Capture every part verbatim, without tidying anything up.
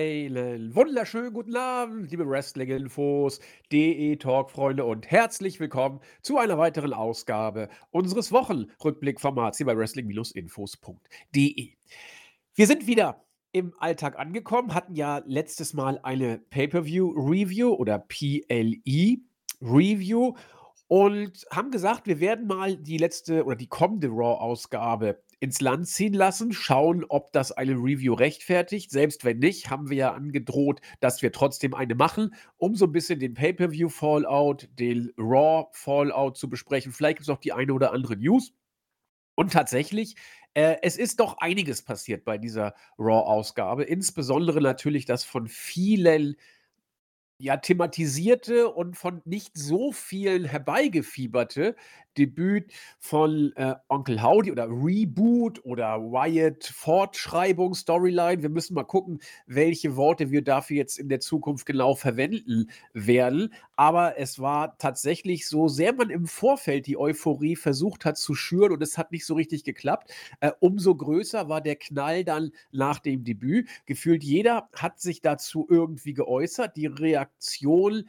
Einen wunderschönen guten Abend, liebe Wrestling-Infos, D E-Talk-Freunde und herzlich willkommen zu einer weiteren Ausgabe unseres Wochenrückblick-Formats hier bei Wrestling-Infos punkt de. Wir sind wieder im Alltag angekommen, hatten ja letztes Mal eine Pay-Per-View-Review oder P L E-Review und haben gesagt, wir werden mal die letzte oder die kommende Raw-Ausgabe ins Land ziehen lassen, schauen, ob das eine Review rechtfertigt. Selbst wenn nicht, haben wir ja angedroht, dass wir trotzdem eine machen, um so ein bisschen den Pay-Per-View-Fallout, den Raw-Fallout zu besprechen. Vielleicht gibt es auch die eine oder andere News. Und tatsächlich, äh, es ist doch einiges passiert bei dieser Raw-Ausgabe. Insbesondere natürlich das von vielen ja, thematisierte und von nicht so vielen herbeigefieberte Debüt von, äh, Onkel Howdy oder Reboot oder Wyatt Fortschreibung, Storyline. Wir müssen mal gucken, welche Worte wir dafür jetzt in der Zukunft genau verwenden werden. Aber es war tatsächlich so sehr man im Vorfeld die Euphorie versucht hat zu schüren und es hat nicht so richtig geklappt, äh, umso größer war der Knall dann nach dem Debüt. Gefühlt jeder hat sich dazu irgendwie geäußert. Die Reaktion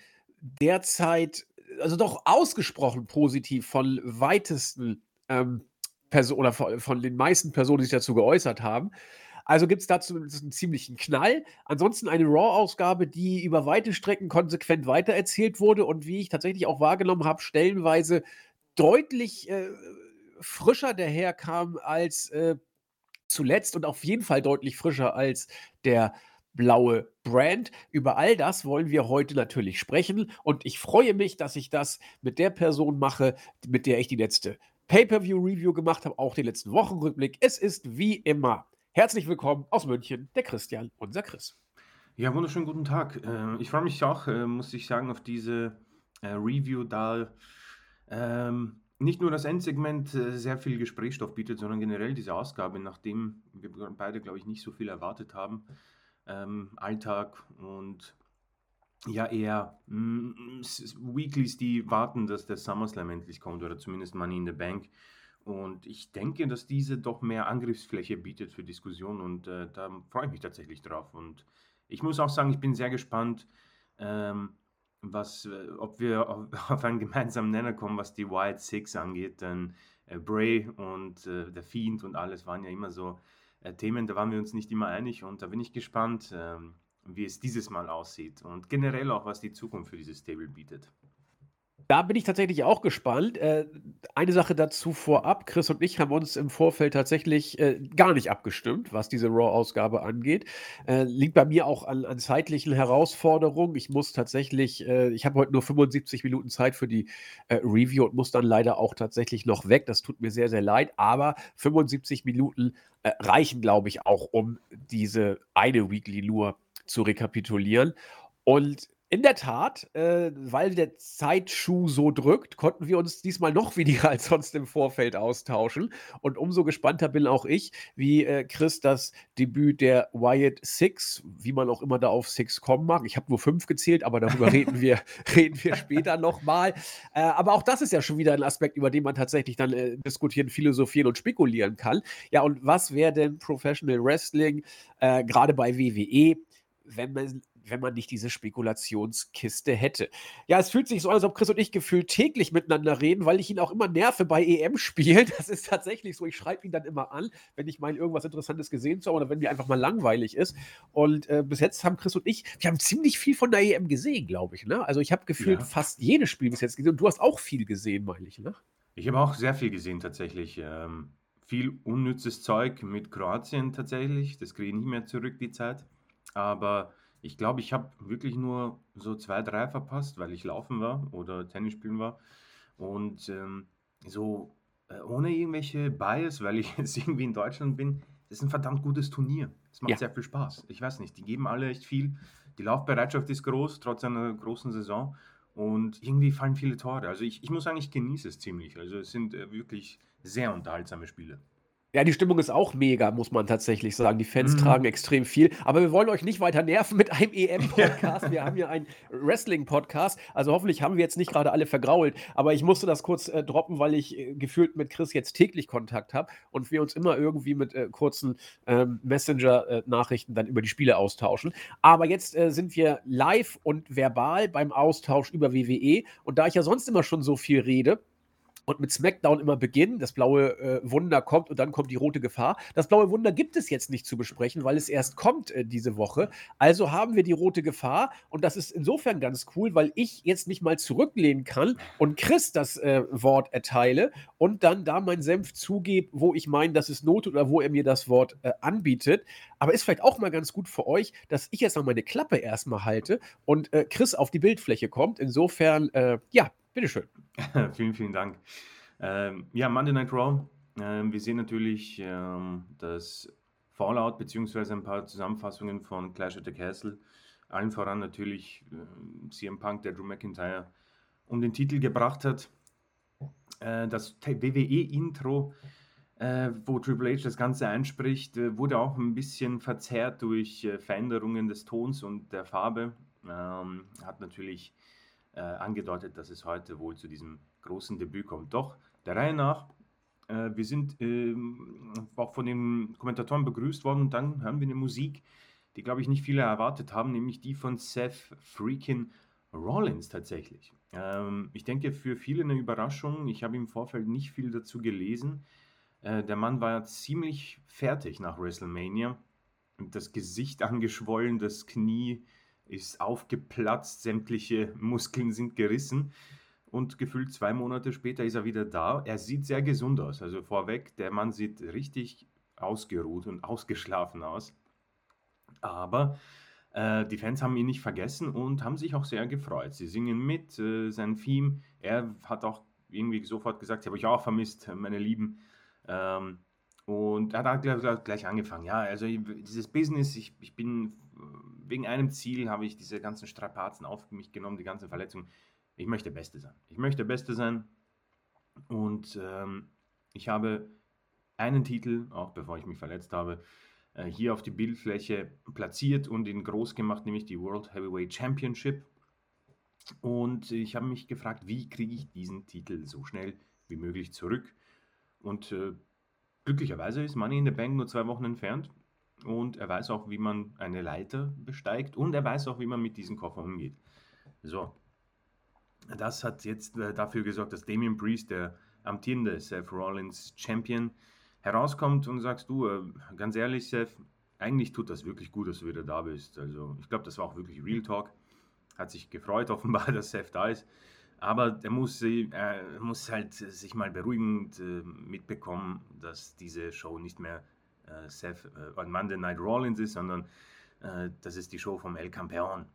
derzeit, also doch ausgesprochen positiv von weitesten ähm, Perso oder von, von den meisten Personen, die sich dazu geäußert haben. Also gibt es dazu einen ziemlichen Knall. Ansonsten eine Raw-Ausgabe, die über weite Strecken konsequent weitererzählt wurde und wie ich tatsächlich auch wahrgenommen habe, stellenweise deutlich äh, frischer daherkam als äh, zuletzt und auf jeden Fall deutlich frischer als der blaue Brand. Über all das wollen wir heute natürlich sprechen und ich freue mich, dass ich das mit der Person mache, mit der ich die letzte Pay-Per-View-Review gemacht habe, auch den letzten Wochenrückblick. Es ist wie immer herzlich willkommen aus München, der Christian, unser Chris. Ja, wunderschönen guten Tag. Äh, ich freue mich auch, äh, muss ich sagen, auf diese äh, Review, da ähm, nicht nur das Endsegment äh, sehr viel Gesprächsstoff bietet, sondern generell diese Ausgabe, nachdem wir beide, glaube ich, nicht so viel erwartet haben. Ähm, Alltag und ja eher mm, s- s- Weeklies, die warten, dass der SummerSlam endlich kommt oder zumindest Money in the Bank. Und ich denke, dass diese doch mehr Angriffsfläche bietet für Diskussionen und äh, da freue ich mich tatsächlich drauf. Und ich muss auch sagen, ich bin sehr gespannt, ähm, was, äh, ob wir auf, auf einen gemeinsamen Nenner kommen, was die Wild Six angeht. Denn äh, Bray und äh, der Fiend und alles waren ja immer so äh, Themen, da waren wir uns nicht immer einig und da bin ich gespannt, ähm, wie es dieses Mal aussieht und generell auch, was die Zukunft für dieses Stable bietet. Da bin ich tatsächlich auch gespannt. Äh, eine Sache dazu vorab. Chris und ich haben uns im Vorfeld tatsächlich äh, gar nicht abgestimmt, was diese Raw-Ausgabe angeht. Äh, liegt bei mir auch an, an zeitlichen Herausforderungen. Ich muss tatsächlich, äh, ich habe heute nur fünfundsiebzig Minuten Zeit für die äh, Review und muss dann leider auch tatsächlich noch weg. Das tut mir sehr, sehr leid. Aber fünfundsiebzig Minuten äh, reichen, glaube ich, auch, um diese eine Weekly nur zu rekapitulieren. Und in der Tat, äh, weil der Zeitschuh so drückt, konnten wir uns diesmal noch weniger als sonst im Vorfeld austauschen. Und umso gespannter bin auch ich, wie äh, Chris das Debüt der Wyatt Six, wie man auch immer da auf Six kommen mag. Ich habe nur fünf gezählt, aber darüber reden wir, reden wir später nochmal. Äh, aber auch das ist ja schon wieder ein Aspekt, über den man tatsächlich dann äh, diskutieren, philosophieren und spekulieren kann. Ja, und was wäre denn Professional Wrestling, äh, gerade bei W W E, wenn man, wenn man nicht diese Spekulationskiste hätte. Ja, es fühlt sich so an, als ob Chris und ich gefühlt täglich miteinander reden, weil ich ihn auch immer nerve bei E M-Spielen. Das ist tatsächlich so. Ich schreibe ihn dann immer an, wenn ich meine, irgendwas Interessantes gesehen zu haben oder wenn mir einfach mal langweilig ist. Und äh, bis jetzt haben Chris und ich, wir haben ziemlich viel von der E M gesehen, glaube ich. Ne? Also ich habe gefühlt Ja, fast jedes Spiel bis jetzt gesehen und du hast auch viel gesehen, meine ich. Ne? ich habe auch sehr viel gesehen tatsächlich. Ähm, viel unnützes Zeug mit Kroatien tatsächlich. Das kriege ich nicht mehr zurück, die Zeit. Aber ich glaube, ich habe wirklich nur so zwei, drei verpasst, weil ich laufen war oder Tennis spielen war. Und ähm, so äh, ohne irgendwelche Bias, weil ich jetzt irgendwie in Deutschland bin, das ist ein verdammt gutes Turnier. Es macht Ja. sehr viel Spaß. Ich weiß nicht, die geben alle echt viel. Die Laufbereitschaft ist groß, trotz einer großen Saison. Und irgendwie fallen viele Tore. Also ich, ich muss sagen, ich genieße es ziemlich. Also es sind äh, wirklich sehr unterhaltsame Spiele. Ja, die Stimmung ist auch mega, muss man tatsächlich sagen. Die Fans tragen Mhm. extrem viel. Aber wir wollen euch nicht weiter nerven mit einem E M-Podcast. Wir Ja. haben hier einen Wrestling-Podcast. Also hoffentlich haben wir jetzt nicht gerade alle vergrault. Aber ich musste das kurz äh, droppen, weil ich äh, gefühlt mit Chris jetzt täglich Kontakt habe und wir uns immer irgendwie mit äh, kurzen ähm, Messenger-Nachrichten dann über die Spiele austauschen. Aber jetzt äh, sind wir live und verbal beim Austausch über W W E. Und da ich ja sonst immer schon so viel rede, und mit SmackDown immer beginnen. Das blaue äh, Wunder kommt und dann kommt die rote Gefahr. Das blaue Wunder gibt es jetzt nicht zu besprechen, weil es erst kommt äh, diese Woche. Also haben wir die rote Gefahr und das ist insofern ganz cool, weil ich jetzt mich mal zurücklehnen kann und Chris das äh, Wort erteile und dann da meinen Senf zugebe, wo ich meine, dass es Not oder wo er mir das Wort äh, anbietet. Aber ist vielleicht auch mal ganz gut für euch, dass ich jetzt mal meine Klappe erstmal halte und äh, Chris auf die Bildfläche kommt. Insofern, äh, ja, bitteschön. Vielen, vielen Dank. Ähm, ja, Monday Night Raw. Ähm, wir sehen natürlich ähm, das Fallout beziehungsweise ein paar Zusammenfassungen von Clash at the Castle. Allen voran natürlich äh, C M Punk, der Drew McIntyre um den Titel gebracht hat. Äh, das W W E-Intro, äh, wo Triple H das Ganze einspricht, äh, wurde auch ein bisschen verzerrt durch äh, Veränderungen des Tons und der Farbe. Ähm, hat natürlich äh, angedeutet, dass es heute wohl zu diesem großen Debüt kommt. Doch, der Reihe nach, äh, wir sind ähm, auch von den Kommentatoren begrüßt worden und dann hören wir eine Musik, die, glaube ich, nicht viele erwartet haben, nämlich die von Seth freaking Rollins tatsächlich. Ähm, ich denke, für viele eine Überraschung. Ich habe im Vorfeld nicht viel dazu gelesen. Äh, der Mann war ja ziemlich fertig nach WrestleMania. Das Gesicht angeschwollen, das Knie ist aufgeplatzt, sämtliche Muskeln sind gerissen und gefühlt zwei Monate später ist er wieder da. Er sieht sehr gesund aus, also vorweg, der Mann sieht richtig ausgeruht und ausgeschlafen aus. Aber äh, die Fans haben ihn nicht vergessen und haben sich auch sehr gefreut. Sie singen mit, äh, sein Theme. Er hat auch irgendwie sofort gesagt, ich habe euch auch vermisst, meine Lieben. Ähm, und er hat gleich, gleich angefangen. Ja, also dieses Business, ich, ich bin wegen einem Ziel, habe ich diese ganzen Strapazen auf mich genommen, die ganzen Verletzungen. Ich möchte Beste sein. Ich möchte Beste sein. Und ähm, ich habe einen Titel, auch bevor ich mich verletzt habe, äh, hier auf die Bildfläche platziert und ihn groß gemacht, nämlich die World Heavyweight Championship. Und ich habe mich gefragt, wie kriege ich diesen Titel so schnell wie möglich zurück? Und äh, glücklicherweise ist Money in the Bank nur zwei Wochen entfernt und er weiß auch, wie man eine Leiter besteigt und er weiß auch, wie man mit diesen Koffer umgeht. So, das hat jetzt äh, dafür gesorgt, dass Damian Priest, der amtierende Seth Rollins Champion, herauskommt und sagst du, äh, ganz ehrlich, Seth, eigentlich tut das wirklich gut, dass du wieder da bist. Also ich glaube, das war auch wirklich Real Talk. Hat sich gefreut offenbar, dass Seth da ist. Aber der muss, äh, muss halt sich mal beruhigend äh, mitbekommen, dass diese Show nicht mehr äh, Seth äh, on Monday Night Rollins ist, sondern äh, das ist die Show vom El Campeón.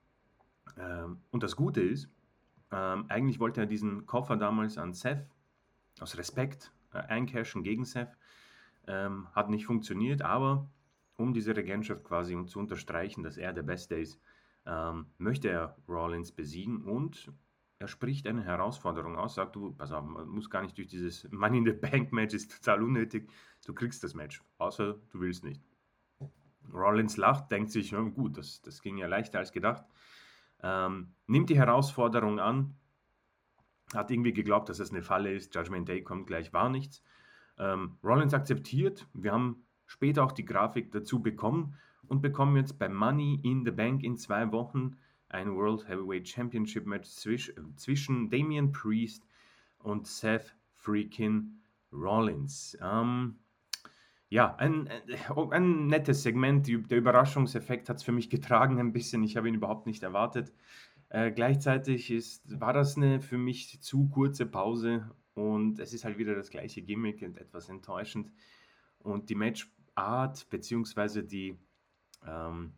Ähm, und das Gute ist, ähm, eigentlich wollte er diesen Koffer damals an Seth aus Respekt äh, eincashen gegen Seth. Ähm, hat nicht funktioniert, aber um diese Regentschaft quasi zu unterstreichen, dass er der Beste ist, ähm, möchte er Rollins besiegen und er spricht eine Herausforderung aus, sagt du, pass auf, man muss gar nicht durch dieses Money in the Bank Match, ist total unnötig, du kriegst das Match, außer du willst nicht. Rollins lacht, denkt sich, ja, gut, das, das ging ja leichter als gedacht, ähm, nimmt die Herausforderung an, hat irgendwie geglaubt, dass es eine Falle ist, Judgment Day kommt gleich, war nichts. Ähm, Rollins akzeptiert, wir haben später auch die Grafik dazu bekommen und bekommen jetzt bei Money in the Bank in zwei Wochen ein World Heavyweight Championship Match zwisch, äh, zwischen Damian Priest und Seth freaking Rollins. Ähm, ja, ein, ein, ein nettes Segment. Die, der Überraschungseffekt hat es für mich getragen ein bisschen. Ich habe ihn überhaupt nicht erwartet. Äh, gleichzeitig ist, war das eine für mich zu kurze Pause und es ist halt wieder das gleiche Gimmick und etwas enttäuschend. Und die Matchart bzw. die ähm,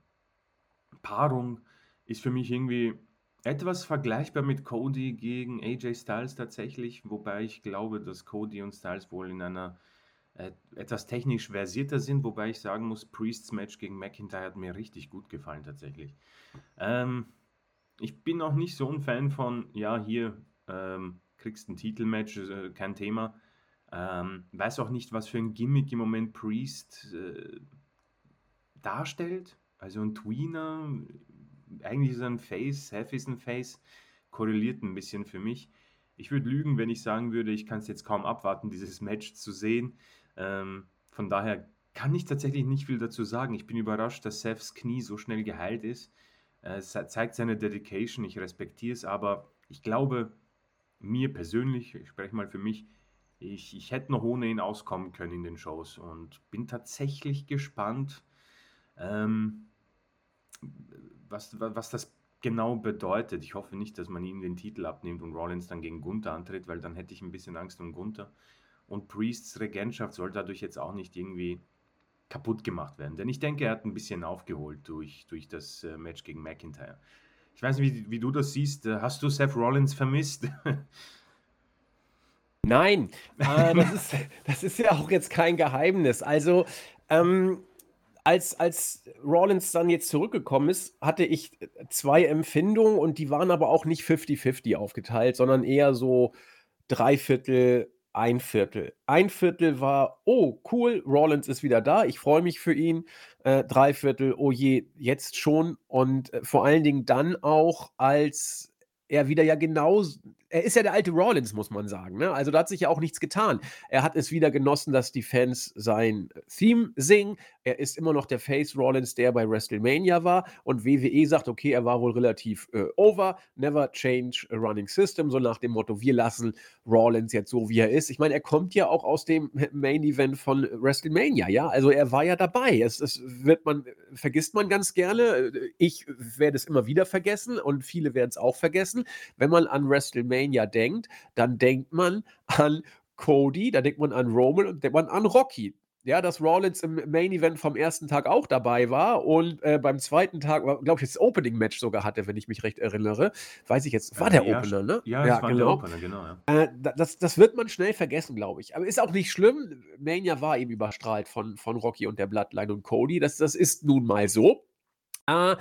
Paarung ist für mich irgendwie etwas vergleichbar mit Cody gegen A J Styles tatsächlich, wobei ich glaube, dass Cody und Styles wohl in einer äh, etwas technisch versierter sind, wobei ich sagen muss, Priests Match gegen McIntyre hat mir richtig gut gefallen tatsächlich. Ähm, ich bin auch nicht so ein Fan von, ja, hier ähm, kriegst ein Titelmatch, äh, kein Thema. Ähm, weiß auch nicht, was für ein Gimmick im Moment Priest äh, darstellt. Also ein Tweener, eigentlich ist er ein Face, Seth ist ein Face, korreliert ein bisschen für mich. Ich würde lügen, wenn ich sagen würde, ich kann es jetzt kaum abwarten, dieses Match zu sehen. Ähm, von daher kann ich tatsächlich nicht viel dazu sagen. Ich bin überrascht, dass Seths Knie so schnell geheilt ist. Äh, Es zeigt seine Dedication, ich respektiere es, aber ich glaube, mir persönlich, ich spreche mal für mich, ich, ich hätte noch ohne ihn auskommen können in den Shows und bin tatsächlich gespannt, ähm, was, wa- was das genau bedeutet. Ich hoffe nicht, dass man ihm den Titel abnimmt und Rollins dann gegen Gunther antritt, weil dann hätte ich ein bisschen Angst um Gunther. Und Priests Regentschaft soll dadurch jetzt auch nicht irgendwie kaputt gemacht werden. Denn ich denke, er hat ein bisschen aufgeholt durch, durch das äh, Match gegen McIntyre. Ich weiß nicht, wie, wie du das siehst. Äh, Hast du Seth Rollins vermisst? Nein, äh, das ist, das ist ja auch jetzt kein Geheimnis. Also, ähm, als, als Rollins dann jetzt zurückgekommen ist, hatte ich zwei Empfindungen und die waren aber auch nicht fünfzig fünfzig aufgeteilt, sondern eher so drei Viertel, ein Viertel. Ein Viertel war, oh, cool, Rollins ist wieder da, ich freue mich für ihn. Äh, drei Viertel, oh je, jetzt schon. Und äh, vor allen Dingen dann auch, als er wieder ja genau, er ist ja der alte Rollins, muss man sagen. Ne? Also da hat sich ja auch nichts getan. Er hat es wieder genossen, dass die Fans sein Theme singen. Er ist immer noch der Face Rollins, der bei WrestleMania war. Und W W E sagt, okay, er war wohl relativ äh, over. Never change a running system. So nach dem Motto, wir lassen Rollins jetzt so, wie er ist. Ich meine, er kommt ja auch aus dem Main Event von WrestleMania, ja. Also er war ja dabei. Es, es wird man, vergisst man ganz gerne. Ich werde es immer wieder vergessen und viele werden es auch vergessen. Wenn man an WrestleMania denkt, dann denkt man an Cody, da denkt man an Roman und denkt man an Rocky. Ja, dass Rollins im Main Event vom ersten Tag auch dabei war und äh, beim zweiten Tag, glaube ich, das Opening-Match sogar hatte, wenn ich mich recht erinnere. Weiß ich jetzt, war äh, der ja, Opener, ne? ja, Ja, es war der genau. Opener, genau. Ja. Äh, das, das wird man schnell vergessen, glaube ich. Aber ist auch nicht schlimm. Mania war eben überstrahlt von, von Rocky und der Bloodline und Cody. Das, das ist nun mal so. Äh,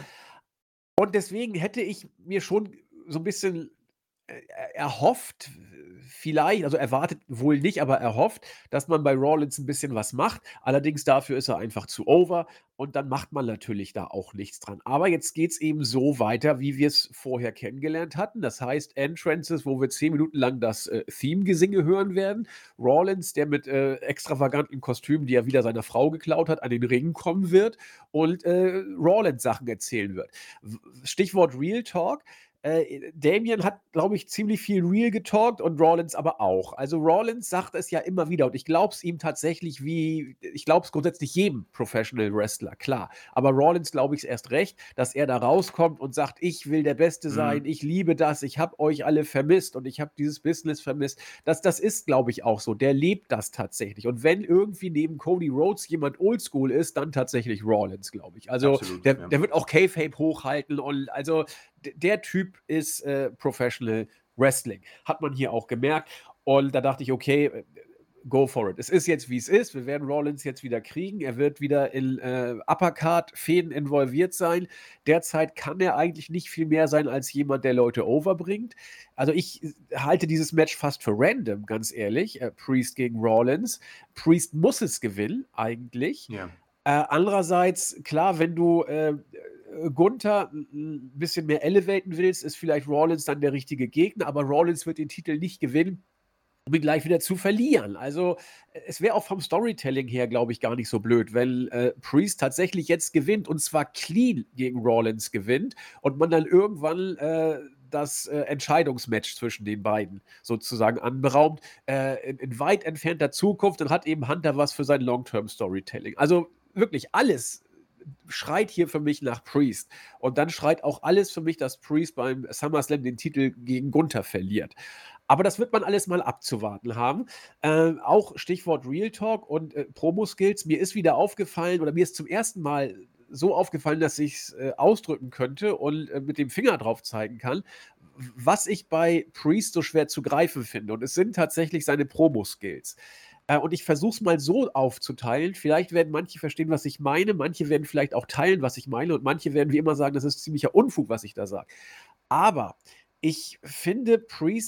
und deswegen hätte ich mir schon so ein bisschen äh, erhofft, vielleicht, also erwartet wohl nicht, aber erhofft, dass man bei Rollins ein bisschen was macht. Allerdings dafür ist er einfach zu over und dann macht man natürlich da auch nichts dran. Aber jetzt geht es eben so weiter, wie wir es vorher kennengelernt hatten. Das heißt Entrances, wo wir zehn Minuten lang das äh, Theme-Gesinge hören werden. Rollins, der mit äh, extravaganten Kostümen, die er wieder seiner Frau geklaut hat, an den Ring kommen wird und äh, Rollins Sachen erzählen wird. W- Stichwort Real Talk. Äh, Damien hat, glaube ich, ziemlich viel Real getalkt und Rollins aber auch. Also Rollins sagt es ja immer wieder und ich glaube es ihm tatsächlich wie, ich glaube es grundsätzlich jedem Professional Wrestler, klar. Aber Rollins glaube ich es erst recht, dass er da rauskommt und sagt, ich will der Beste sein, Mhm. ich liebe das, ich habe euch alle vermisst und ich habe dieses Business vermisst. Das, das ist, glaube ich, auch so. Der lebt das tatsächlich. Und wenn irgendwie neben Cody Rhodes jemand oldschool ist, dann tatsächlich Rollins, glaube ich. Also Absolut, der, ja. der wird auch Kayfabe hochhalten und also d- der Typ ist äh, Professional Wrestling. Hat man hier auch gemerkt. Und da dachte ich, okay, äh, go for it. Es ist jetzt, wie es ist. Wir werden Rollins jetzt wieder kriegen. Er wird wieder in äh, Uppercard-Fäden involviert sein. Derzeit kann er eigentlich nicht viel mehr sein als jemand, der Leute overbringt. Also ich äh, halte dieses Match fast für random, ganz ehrlich. Äh, Priest gegen Rollins. Priest muss es gewinnen, eigentlich. Ja. Äh, andererseits, klar, wenn du äh, äh, Gunther ein bisschen mehr elevaten willst, ist vielleicht Rollins dann der richtige Gegner, aber Rollins wird den Titel nicht gewinnen, um ihn gleich wieder zu verlieren. Also äh, es wäre auch vom Storytelling her, glaube ich, gar nicht so blöd, wenn äh, Priest tatsächlich jetzt gewinnt und zwar clean gegen Rollins gewinnt und man dann irgendwann äh, das äh, Entscheidungsmatch zwischen den beiden sozusagen anberaumt, äh, in, in weit entfernter Zukunft, dann hat eben Hunter was für sein Long-Term-Storytelling. Also wirklich alles schreit hier für mich nach Priest. Und dann schreit auch alles für mich, dass Priest beim SummerSlam den Titel gegen Gunther verliert. Aber das wird man alles mal abzuwarten haben. Äh, auch Stichwort Real Talk und äh, Promo-Skills. Mir ist wieder aufgefallen, oder mir ist zum ersten Mal so aufgefallen, dass ich es äh, ausdrücken könnte und äh, mit dem Finger drauf zeigen kann, was ich bei Priest so schwer zu greifen finde. Und es sind tatsächlich seine Promo-Skills. Äh, und ich versuche es mal so aufzuteilen. Vielleicht werden manche verstehen, was ich meine, manche werden vielleicht auch teilen, was ich meine, und manche werden wie immer sagen, das ist ziemlicher Unfug, was ich da sage. Aber ich finde Priests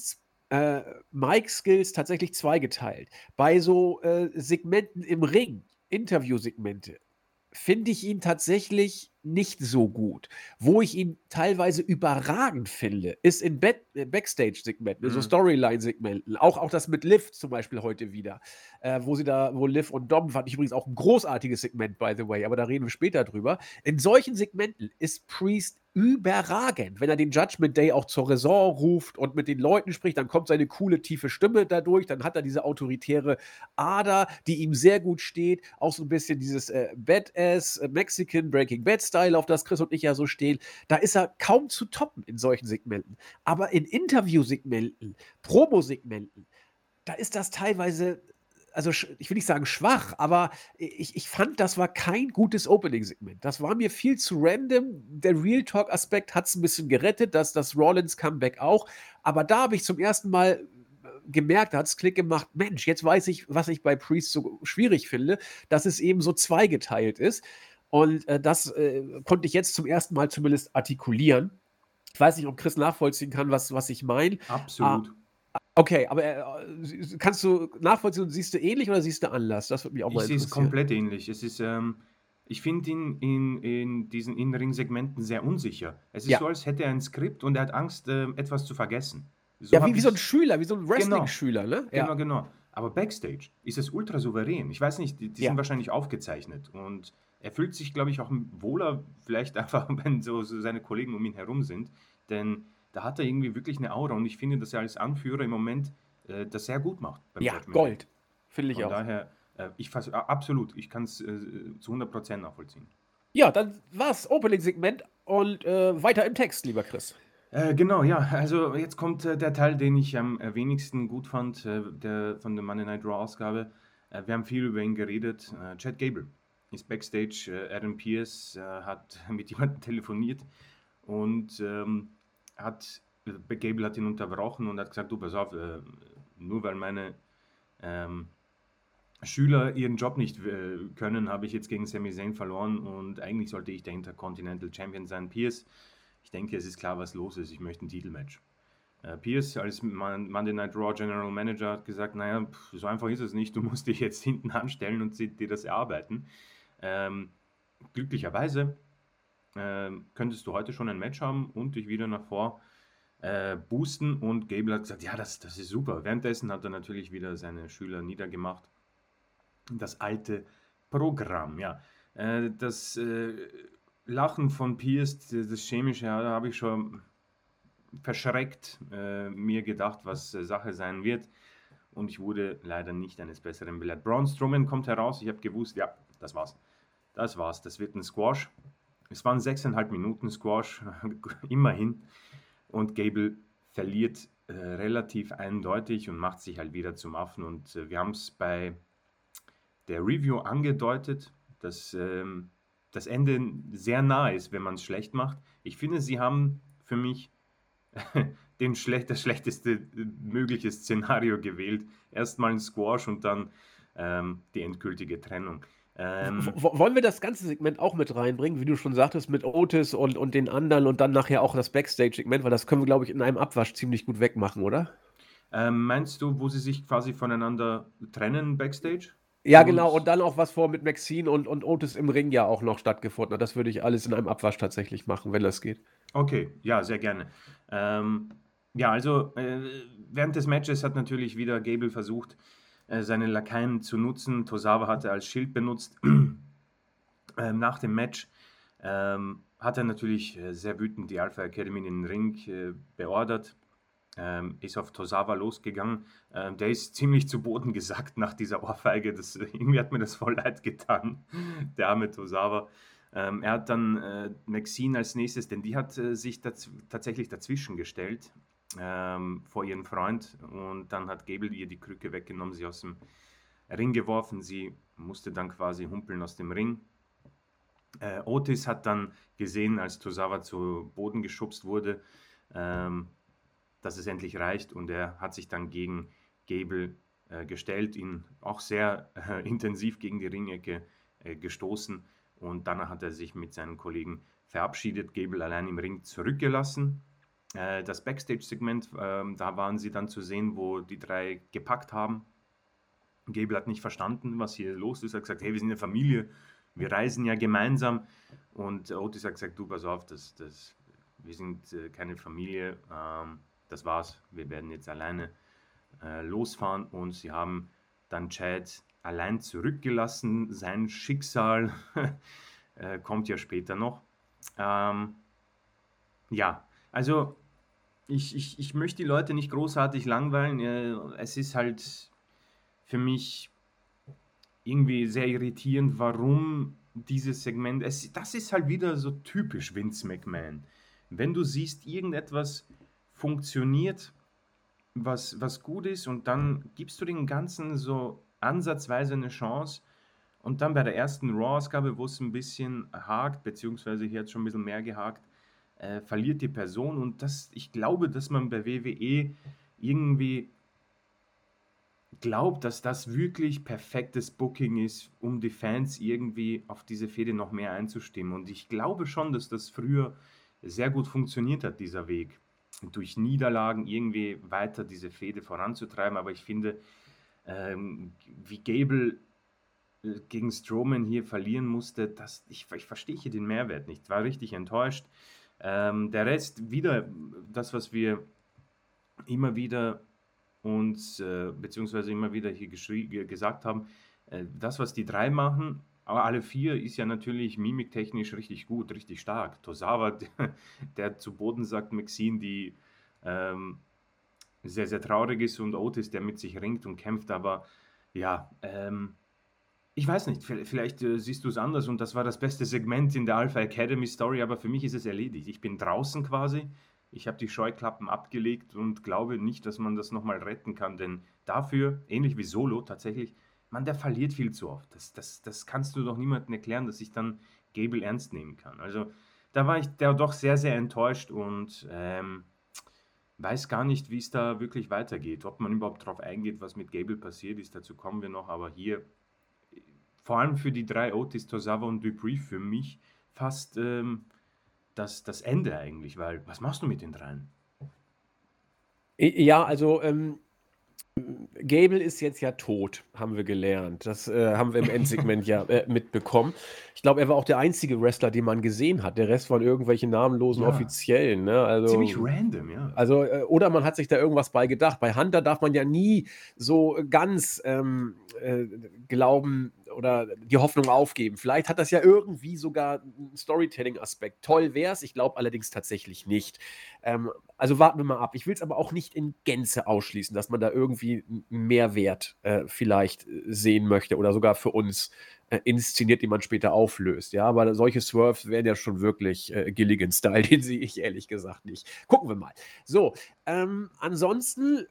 äh, Mikes Skills tatsächlich zweigeteilt. Bei so, äh, Segmenten im Ring, Interviewsegmente, finde ich ihn tatsächlich nicht so gut. Wo ich ihn teilweise überragend finde, ist in Back äh, Backstage-Segmenten, so Mhm. Storyline-Segmenten. Auch auch das mit Liv zum Beispiel heute wieder, äh, wo sie da wo Liv und Dom fand ich übrigens auch 'n großartiges Segment, by the way, aber da reden wir später drüber. In solchen Segmenten ist Priest überragend. Wenn er den Judgment Day auch zur Raison ruft und mit den Leuten spricht, dann kommt seine coole, tiefe Stimme dadurch, dann hat er diese autoritäre Ader, die ihm sehr gut steht. Auch so ein bisschen dieses, äh, Badass, äh, Mexican Breaking Bad Style, auf das Chris und ich ja so stehen. Da ist er kaum zu toppen in solchen Segmenten. Aber in Interviewsegmenten, Promosegmenten, da ist das teilweise, also sch ich will nicht sagen schwach, aber ich ich fand, das war kein gutes Opening-Segment. Das war mir viel zu random. Der Real Talk-Aspekt hat's 'n bisschen gerettet, das das Rollins-Comeback auch. Aber da habe ich zum ersten Mal, äh, gemerkt, da hat's Klick gemacht: „Mensch, jetzt weiß ich, was ich bei Priest so schwierig finde, dass es eben so zweigeteilt ist.“ Und, äh, das, äh, konnte ich jetzt zum ersten Mal zumindest artikulieren. Ich weiß nicht, ob Chris nachvollziehen kann, was was ich meine. Ah, Absolut. okay, aber, äh, s kannst du nachvollziehen und siehst du ähnlich oder siehst du anders? Das würde mich auch Ich mal sehe es interessieren. komplett ähnlich. Es ist, ähm ich finde ihn in in diesen In-Ring-Segmenten sehr unsicher. Es ist Ja. so, als hätte er ein Skript und er hat Angst, ähm, etwas zu vergessen. So Ja, wie habe wie so 'n ich Schüler, wie so 'n genau, Wrestling-Schüler, ne? genau, Ja. genau. Aber Backstage ist es ultra souverän. Ich weiß nicht, die die sind Ja. wahrscheinlich aufgezeichnet und er fühlt sich, glaube ich, auch m wohler, vielleicht einfach, wenn so so seine Kollegen um ihn herum sind, denn da hat er irgendwie wirklich 'ne Aura und ich finde, dass er als Anführer im Moment, äh, das sehr gut macht beim Ja, Judgment Day. Gold. Finde ich Von auch. daher, äh, ich vers a absolut, ich kann's, äh, zu hundert Prozent nachvollziehen. Ja, dann war's Opening-Segment und, äh, weiter im Text, lieber Chris. Äh, genau, ja. Also, jetzt kommt, äh, der Teil, den ich am, äh, wenigsten gut fand, äh, der von der Monday Night Raw Ausgabe. Äh, wir haben viel über ihn geredet. Äh, Chad Gable ist Backstage. Äh, Adam Pearce, äh, hat mit jemandem telefoniert und, ähm, hat äh, Gable hat ihn unterbrochen und hat gesagt: „Du, pass auf, äh, nur weil meine, ähm, Schüler ihren Job nicht w können, habe ich jetzt gegen Sami Zayn verloren und eigentlich sollte ich der Intercontinental Champion sein. Pearce, ich denke, es ist klar, was los ist. Ich möchte 'n Titelmatch.“ Äh, Pearce als Mon Monday Night Raw General Manager hat gesagt: „Na ja, so einfach ist es nicht. Du musst dich jetzt hinten anstellen und si dir das erarbeiten.“ Ähm, glücklicherweise, ähm, könntest du heute schon ein Match haben und dich wieder nach vor, äh, boosten und Gable hat gesagt: „Ja, das das ist super.“ Währenddessen hat er natürlich wieder seine Schüler niedergemacht. Das alte Programm, ja. Äh, das, äh, Lachen von Pearce, d das Chemische, ja, da habe ich schon verschreckt, äh, mir gedacht, was, äh, Sache sein wird und ich wurde leider nicht eines Besseren belehrt. Braun Strowman kommt heraus. Ich habe gewusst, ja, das war's. Das war's. Das wird 'n Squash. Es waren sechseinhalb Minuten Squash, immerhin. Und Gable verliert, äh, relativ eindeutig und macht sich halt wieder zum Affen und, äh, wir haben's bei der Review angedeutet, dass, ähm, das Ende sehr nah ist, wenn man's schlecht macht. Ich finde, sie haben für mich den schlecht das schlechteste, äh, mögliche Szenario gewählt. Erst mal 'n Squash und dann, ähm, die endgültige Trennung. W Ähm w wollen wir das ganze Segment auch mit reinbringen, wie du schon sagtest, mit Otis und und den anderen und dann nachher auch das Backstage-Segment, weil das können wir, glaube ich, in einem Abwasch ziemlich gut wegmachen, oder? Ähm, meinst du, wo sie sich quasi voneinander trennen backstage? Ja, genau. Und Und dann auch, was vor mit Maxine und und Otis im Ring ja auch noch stattgefunden hat. Das würde ich alles in einem Abwasch tatsächlich machen, wenn das geht. Okay, ja, sehr gerne. Ähm, ja, also, äh, während des Matches hat natürlich wieder Gable versucht, äh, seine Lakaien zu nutzen. Tozawa hat er als Schild benutzt. Ähm, nach dem Match, ähm, hat er natürlich, äh, sehr wütend die Alpha Academy in den Ring, äh, beordert, ähm, ist auf Tozawa losgegangen. Ähm, der ist ziemlich zu Boden gesackt nach dieser Ohrfeige. Das irgendwie hat mir das voll leid getan, der arme Tozawa. Ähm, er hat dann, äh, Maxine als Nächstes denn die hat, äh, sich dazw tatsächlich dazwischen gestellt, ähm, vor ihren Freund und dann hat Gable ihr die Krücke weggenommen, sie aus'm Ring geworfen. Sie musste dann quasi humpeln aus dem Ring. Äh, Otis hat dann gesehen, als Tozawa zu Boden geschubst wurde, ähm, dass es endlich reicht und er hat sich dann gegen Gable, äh, gestellt, ihn auch sehr, äh, intensiv gegen die Ringecke, äh, gestoßen und danach hat er sich mit seinen Kollegen verabschiedet, Gable allein im Ring zurückgelassen. Äh, das Backstage-Segment, ähm, da waren sie dann zu sehen, wo die drei gepackt haben. Gable hat nicht verstanden, was hier los ist. Er hat gesagt, hey, wir sind eine Familie, wir reisen ja gemeinsam. Und Otis hat gesagt, du, pass auf, das, das, wir sind äh, keine Familie, ähm, das war's, wir werden jetzt alleine äh, losfahren. Und sie haben dann Chad allein zurückgelassen. Sein Schicksal äh, kommt ja später noch. Ähm, ja, also ich, ich, ich möchte die Leute nicht großartig langweilen. Äh, es ist halt für mich irgendwie sehr irritierend, warum dieses Segment, es, das ist halt wieder so typisch Vince McMahon. Wenn du siehst, irgendetwas funktioniert, was, was gut ist, und dann gibst du dem Ganzen so ansatzweise eine Chance, und dann bei der ersten Raw-Ausgabe, wo es ein bisschen hakt, beziehungsweise hier hat es schon ein bisschen mehr gehakt, äh, verliert die Person, und das, ich glaube, dass man bei W W E irgendwie glaubt, dass das wirklich perfektes Booking ist, um die Fans irgendwie auf diese Fehde noch mehr einzustimmen. Und ich glaube schon, dass das früher sehr gut funktioniert hat, dieser Weg, durch Niederlagen irgendwie weiter diese Fehde voranzutreiben. Aber ich finde, ähm, wie Gable äh, gegen Strowman hier verlieren musste, das, ich, ich verstehe hier den Mehrwert nicht. War richtig enttäuscht. Ähm, der Rest, wieder das, was wir immer wieder uns, äh, beziehungsweise immer wieder hier geschrie- ge- gesagt haben, äh, das, was die drei machen, aber alle vier, ist ja natürlich mimiktechnisch richtig gut, richtig stark. Tosawa, der, der zu Boden sagt, Maxine, die ähm, sehr, sehr traurig ist, und Otis, der mit sich ringt und kämpft, aber ja, ähm, ich weiß nicht, vi- vielleicht äh, siehst du es anders, und das war das beste Segment in der Alpha Academy Story, aber für mich ist es erledigt. Ich bin draußen quasi, ich habe die Scheuklappen abgelegt und glaube nicht, dass man das nochmal retten kann, denn dafür, ähnlich wie Solo tatsächlich, man, der verliert viel zu oft. Das, das, das kannst du doch niemandem erklären, dass ich dann Gable ernst nehmen kann. Also da war ich da doch sehr, sehr enttäuscht, und ähm, weiß gar nicht, wie es da wirklich weitergeht. Ob man überhaupt drauf eingeht, was mit Gable passiert ist, dazu kommen wir noch, aber hier vor allem für die drei, Otis, Tosawa und Dupree, für mich fast ähm, das, das Ende eigentlich, weil was machst du mit den dreien? I- Ja, also ähm, Gable ist jetzt ja tot, haben wir gelernt. Das äh, haben wir im Endsegment ja äh, mitbekommen. Ich glaube, er war auch der einzige Wrestler, den man gesehen hat. Der Rest waren irgendwelche namenlosen Ja, Offiziellen. Ne? ziemlich Also, random, ja. also äh, oder man hat sich da irgendwas bei gedacht. Bei Hunter darf man ja nie so ganz ähm, äh, glauben oder die Hoffnung aufgeben. Vielleicht hat das ja irgendwie sogar einen Storytelling-Aspekt. Toll wär's. Ich glaube allerdings tatsächlich nicht. Ähm, also warten wir mal ab. Ich will es aber auch nicht in Gänze ausschließen, dass man da irgendwie einen Mehrwert äh, vielleicht äh, sehen möchte oder sogar für uns äh, inszeniert, den man später auflöst. Ja, aber solche Swerves wären ja schon wirklich äh, Gilligan-Style, den sehe ich ehrlich gesagt nicht. Gucken wir mal. So, ähm, ansonsten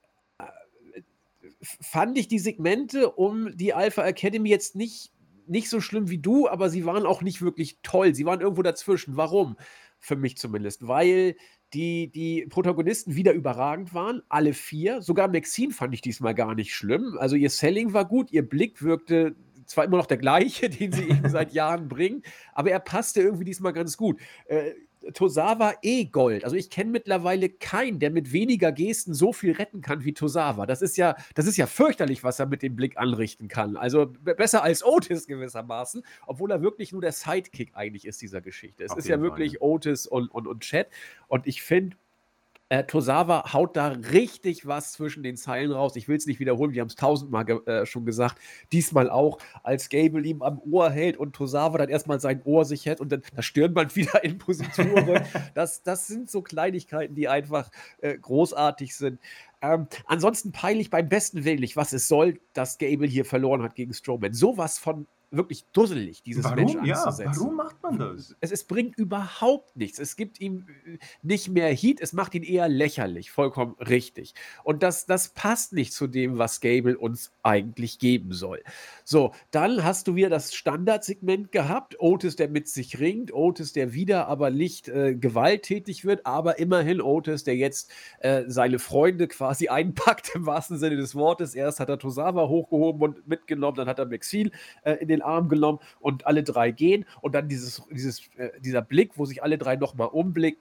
fand ich die Segmente um die Alpha Academy jetzt nicht, nicht so schlimm wie du, aber sie waren auch nicht wirklich toll. Sie waren irgendwo dazwischen. Warum? Für mich zumindest. Weil die, die Protagonisten wieder überragend waren, alle vier. Sogar Maxine fand ich diesmal gar nicht schlimm. Also ihr Selling war gut, ihr Blick wirkte zwar immer noch der gleiche, den sie eben seit Jahren bringen, aber er passte irgendwie diesmal ganz gut. Äh, Tosawa eh Gold. Also ich kenne mittlerweile keinen, der mit weniger Gesten so viel retten kann wie Tosawa. Das ist ja, das ist ja fürchterlich, was er mit dem Blick anrichten kann. Also be- besser als Otis gewissermaßen, obwohl er wirklich nur der Sidekick eigentlich ist dieser Geschichte. Es Auf ist ja jeden Fall, ja. wirklich Otis und, und, und Chad. Und ich finde, äh, Tosawa haut da richtig was zwischen den Zeilen raus. Ich will es nicht wiederholen, wir haben es tausendmal ge äh, schon gesagt. Diesmal auch, als Gable ihm am Ohr hält und Tosawa dann erstmal sein Ohr sich hält und dann das Stirnband wieder in Positur rückt. Das, das sind so Kleinigkeiten, die einfach äh, großartig sind. Ähm, ansonsten peinlich beim besten Willen nicht, was es soll, dass Gable hier verloren hat gegen Strowman. Sowas von wirklich dusselig, dieses Match Warum? Ja, anzusetzen. warum macht man das? Es, es bringt überhaupt nichts. Es gibt ihm äh, nicht mehr Heat, es macht ihn eher lächerlich. Vollkommen richtig. Und das, das passt nicht zu dem, was Gable uns eigentlich geben soll. So, dann hast du wieder das Standardsegment gehabt. Otis, der mit sich ringt. Otis, der wieder aber nicht äh, gewalttätig wird, aber immerhin Otis, der jetzt äh, seine Freunde quasi einpackt im wahrsten Sinne des Wortes. Erst hat er Tosawa hochgehoben und mitgenommen, dann hat er Maxine äh, in den Arm genommen und alle drei gehen. Und dann dieses, dieses, äh, dieser Blick, wo sich alle drei nochmal umblicken.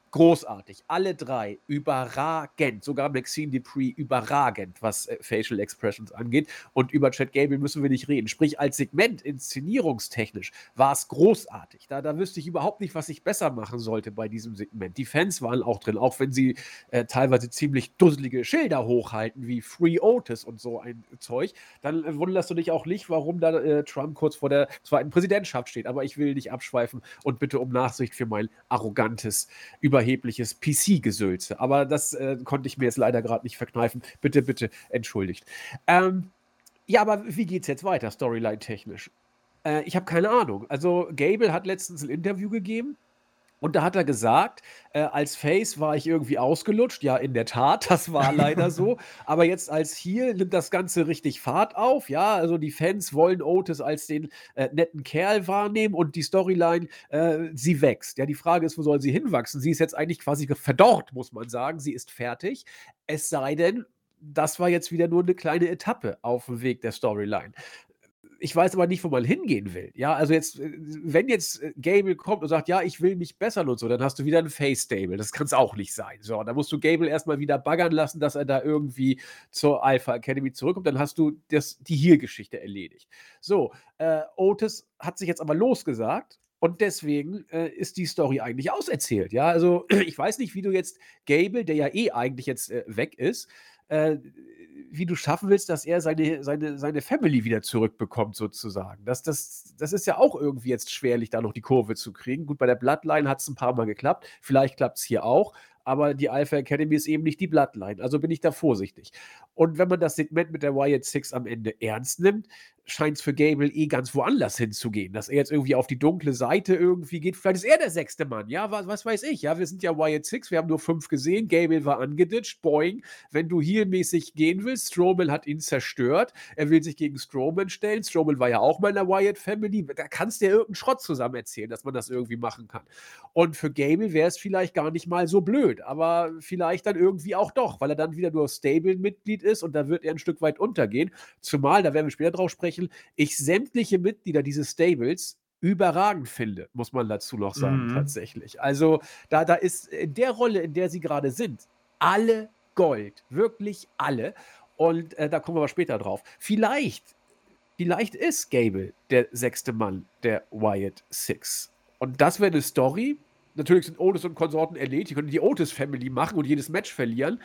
Großartig. Alle drei überragend. Sogar Maxine Dupree überragend, was, äh, Facial Expressions angeht. Und über Chad Gable müssen wir nicht reden. Sprich, als Segment inszenierungstechnisch war's großartig. Da da wüsste ich überhaupt nicht, was ich besser machen sollte bei diesem Segment. Die Fans waren auch drin, auch wenn sie, äh, teilweise ziemlich dusselige Schilder hochhalten wie „Free Otis“ und so ein Zeug. Dann, äh, wunderst du dich auch nicht, warum da, äh, Trump kurz vor der zweiten Präsidentschaft steht. Aber ich will nicht abschweifen und bitte um Nachsicht für mein arrogantes, überhebliches P C-Gesülze. Aber das, äh, konnte ich mir jetzt leider grad nicht verkneifen. Bitte, bitte entschuldigt. Ähm, ja, aber wie geht's jetzt weiter storyline-technisch? Äh, ich habe keine Ahnung. Also, Gable hat letztens 'n Interview gegeben und da hat er gesagt, äh: „Als Face war ich irgendwie ausgelutscht.“ Ja, in der Tat, das war leider so. Aber jetzt als Heel nimmt das Ganze richtig Fahrt auf, ja? Also, die Fans wollen Otis als den, äh, netten Kerl wahrnehmen und die Storyline, äh, sie wächst. Ja, die Frage ist, wo soll sie hinwachsen? Sie ist jetzt eigentlich quasi ge verdorrt, muss man sagen. Sie ist fertig. Es sei denn, das war jetzt wieder nur 'ne kleine Etappe auf'm Weg der Storyline. Ich weiß aber nicht, wo man hingehen will. Ja, also jetzt, äh, wenn jetzt, äh, Gable kommt und sagt: „Ja, ich will mich bessern“ und so, dann hast du wieder 'n Face-Stable. Das kann's auch nicht sein. So, da musst du Gable erst mal wieder baggern lassen, dass er da irgendwie zur Alpha Academy zurückkommt. Dann hast du das die Heel-Geschichte erledigt. So, äh, Otis hat sich jetzt aber losgesagt und deswegen, äh, ist die Story eigentlich auserzählt, ja? Also, ich weiß nicht, wie du jetzt Gable, der ja eh eigentlich jetzt, äh, weg ist, äh, wie du schaffen willst, dass er seine seine seine Family wieder zurückbekommt sozusagen. Das das das ist ja auch irgendwie jetzt schwerlich, da noch die Kurve zu kriegen. Gut, bei der Bloodline hat's 'n paarmal geklappt. Vielleicht klappt's hier auch, aber die Alpha Academy ist eben nicht die Bloodline. Also bin ich da vorsichtig. Und wenn man das Segment mit der Wyatt Six am Ende ernst nimmt, scheint's für Gable eh ganz woanders hinzugehen, dass er jetzt irgendwie auf die dunkle Seite irgendwie geht. Vielleicht ist er der sechste Mann, ja, wa was weiß ich, ja? Wir sind ja Wyatt Six, wir haben nur fünf gesehen. Gable war angeditscht, boing. Wenn du heel-mäßig gehen willst, Strowman hat ihn zerstört. Er will sich gegen Strowman stellen. Strowman war ja auch mal in der Wyatt Family. Da kannst du ja irgend 'n Schrott zusammen erzählen, dass man das irgendwie machen kann. Und für Gable wär's vielleicht gar nicht mal so blöd, aber vielleicht dann irgendwie auch doch, weil er dann wieder nur Stable-Mitglied ist und da wird er 'n Stück weit untergehen. Zumal, da werden wir später drauf sprechen, ich sämtliche Mitglieder dieses Stables überragend finde, muss man dazu noch sagen Mhm. tatsächlich. Also, da da ist in der Rolle, in der sie grade sind, alle Gold, wirklich alle. Und, äh, da kommen wir aber später drauf. Vielleicht vielleicht ist Gable der sechste Mann der Wyatt Six. Und das wäre 'ne Story. Natürlich sind Otis und Konsorten erledigt. Die können die Otis Family machen und jedes Match verlieren.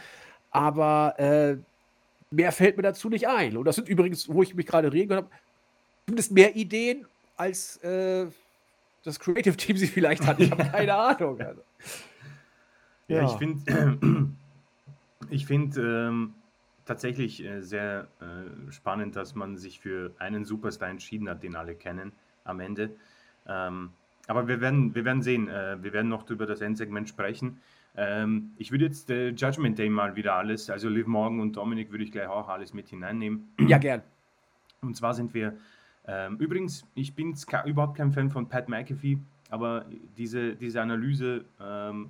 Aber, äh, mehr fällt mir dazu nicht ein. Und das sind übrigens, wo ich mich grade reden gehört habe, zumindest mehr Ideen als, äh, das Creative Team sie vielleicht hat. Ich habe keine Ahnung, also. Ja, ich Ja. finde ich finde, ähm, tatsächlich, äh, sehr, äh, spannend, dass man sich für einen Superstar entschieden hat, den alle kennen am Ende. Ähm, aber wir werden wir werden sehen. Äh, wir werden noch über das Endsegment sprechen. Ähm, ich würde jetzt, äh, Judgment Day mal wieder alles also Liv Morgan und Dominic würde ich gleich auch alles mit hineinnehmen. Ja, gern. Und zwar sind wir ähm, übrigens, ich bin jetzt ka überhaupt kein Fan von Pat McAfee, aber diese diese Analyse, ähm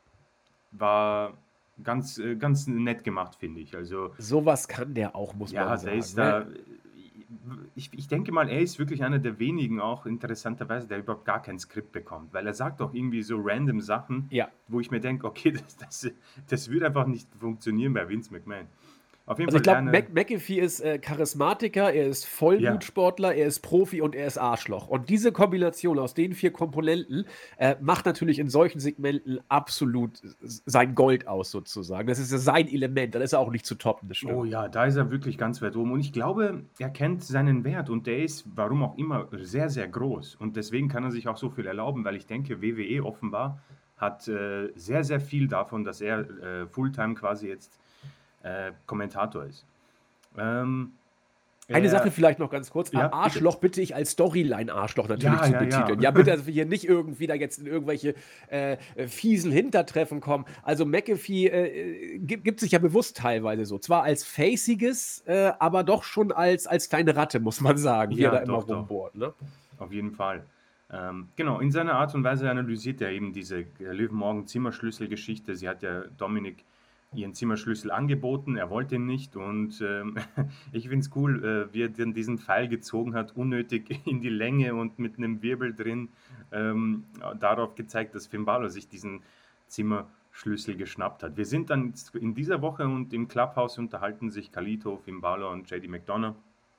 war ganz äh, ganz nett gemacht, finde ich. Also So was kann der auch, muss man ja, der sagen, ist ne? da äh, ich ich denke mal, er ist wirklich einer der wenigen auch interessanterweise, der überhaupt gar kein Skript bekommt, weil er sagt doch irgendwie so random Sachen, Ja. wo ich mir denke: „Okay, das das das würde einfach nicht funktionieren bei Vince McMahon.“ Auf jeden Also, ich Fall glaube, lerne Mac McAfee ist, äh, Charismatiker, er ist Ja. Vollblutsportler, er ist Profi und er ist Arschloch. Und diese Kombination aus den vier Komponenten, äh, macht natürlich in solchen Segmenten absolut s s sein Gold aus sozusagen. Das ist ja sein Element, dann ist er auch nicht zu toppen, das Oh stimmt. ja, da ist er wirklich ganz weit oben. Und ich glaube, er kennt seinen Wert und der ist, warum auch immer, sehr, sehr groß. Und deswegen kann er sich auch so viel erlauben, weil ich denke, W W E offenbar hat, äh, sehr, sehr viel davon, dass er, äh, Fulltime quasi jetzt, äh, Kommentator ist. Ähm, Eine Sache er vielleicht noch ganz kurz. A ja, bitte. Arschloch bitte ich als Storyline-Arschloch natürlich Ja, zu ja, ja. betiteln. Ja, bitte, dass wir hier nicht irgendwie da jetzt in irgendwelche, äh, äh, fiesen Hintertreffen kommen. Also, McAfee, äh, äh, gibt gibt sich ja bewusst teilweise so. Zwar als Faciges, äh, aber doch schon als als kleine Ratte, muss man sagen, wie er Ja, da immer doch, doch. rumbohrt, ne? Auf jeden Fall. Ähm, genau, in seiner Art und Weise analysiert er eben diese, äh, Liv Morgan Zimmerschlüssel-Geschichte. Sie hat ja Dominic ihren Zimmerschlüssel angeboten, er wollte ihn nicht und, ähm, ich finde es cool, äh, wie er dann diesen Pfeil gezogen hat, unnötig in die Länge und mit 'nem Wirbel drin, ähm, darauf gezeigt, dass Finn Balor sich diesen Zimmerschlüssel geschnappt hat. Wir sind dann in dieser Woche und im Clubhouse unterhalten sich Carlito, Finn Balor und J D McDonough.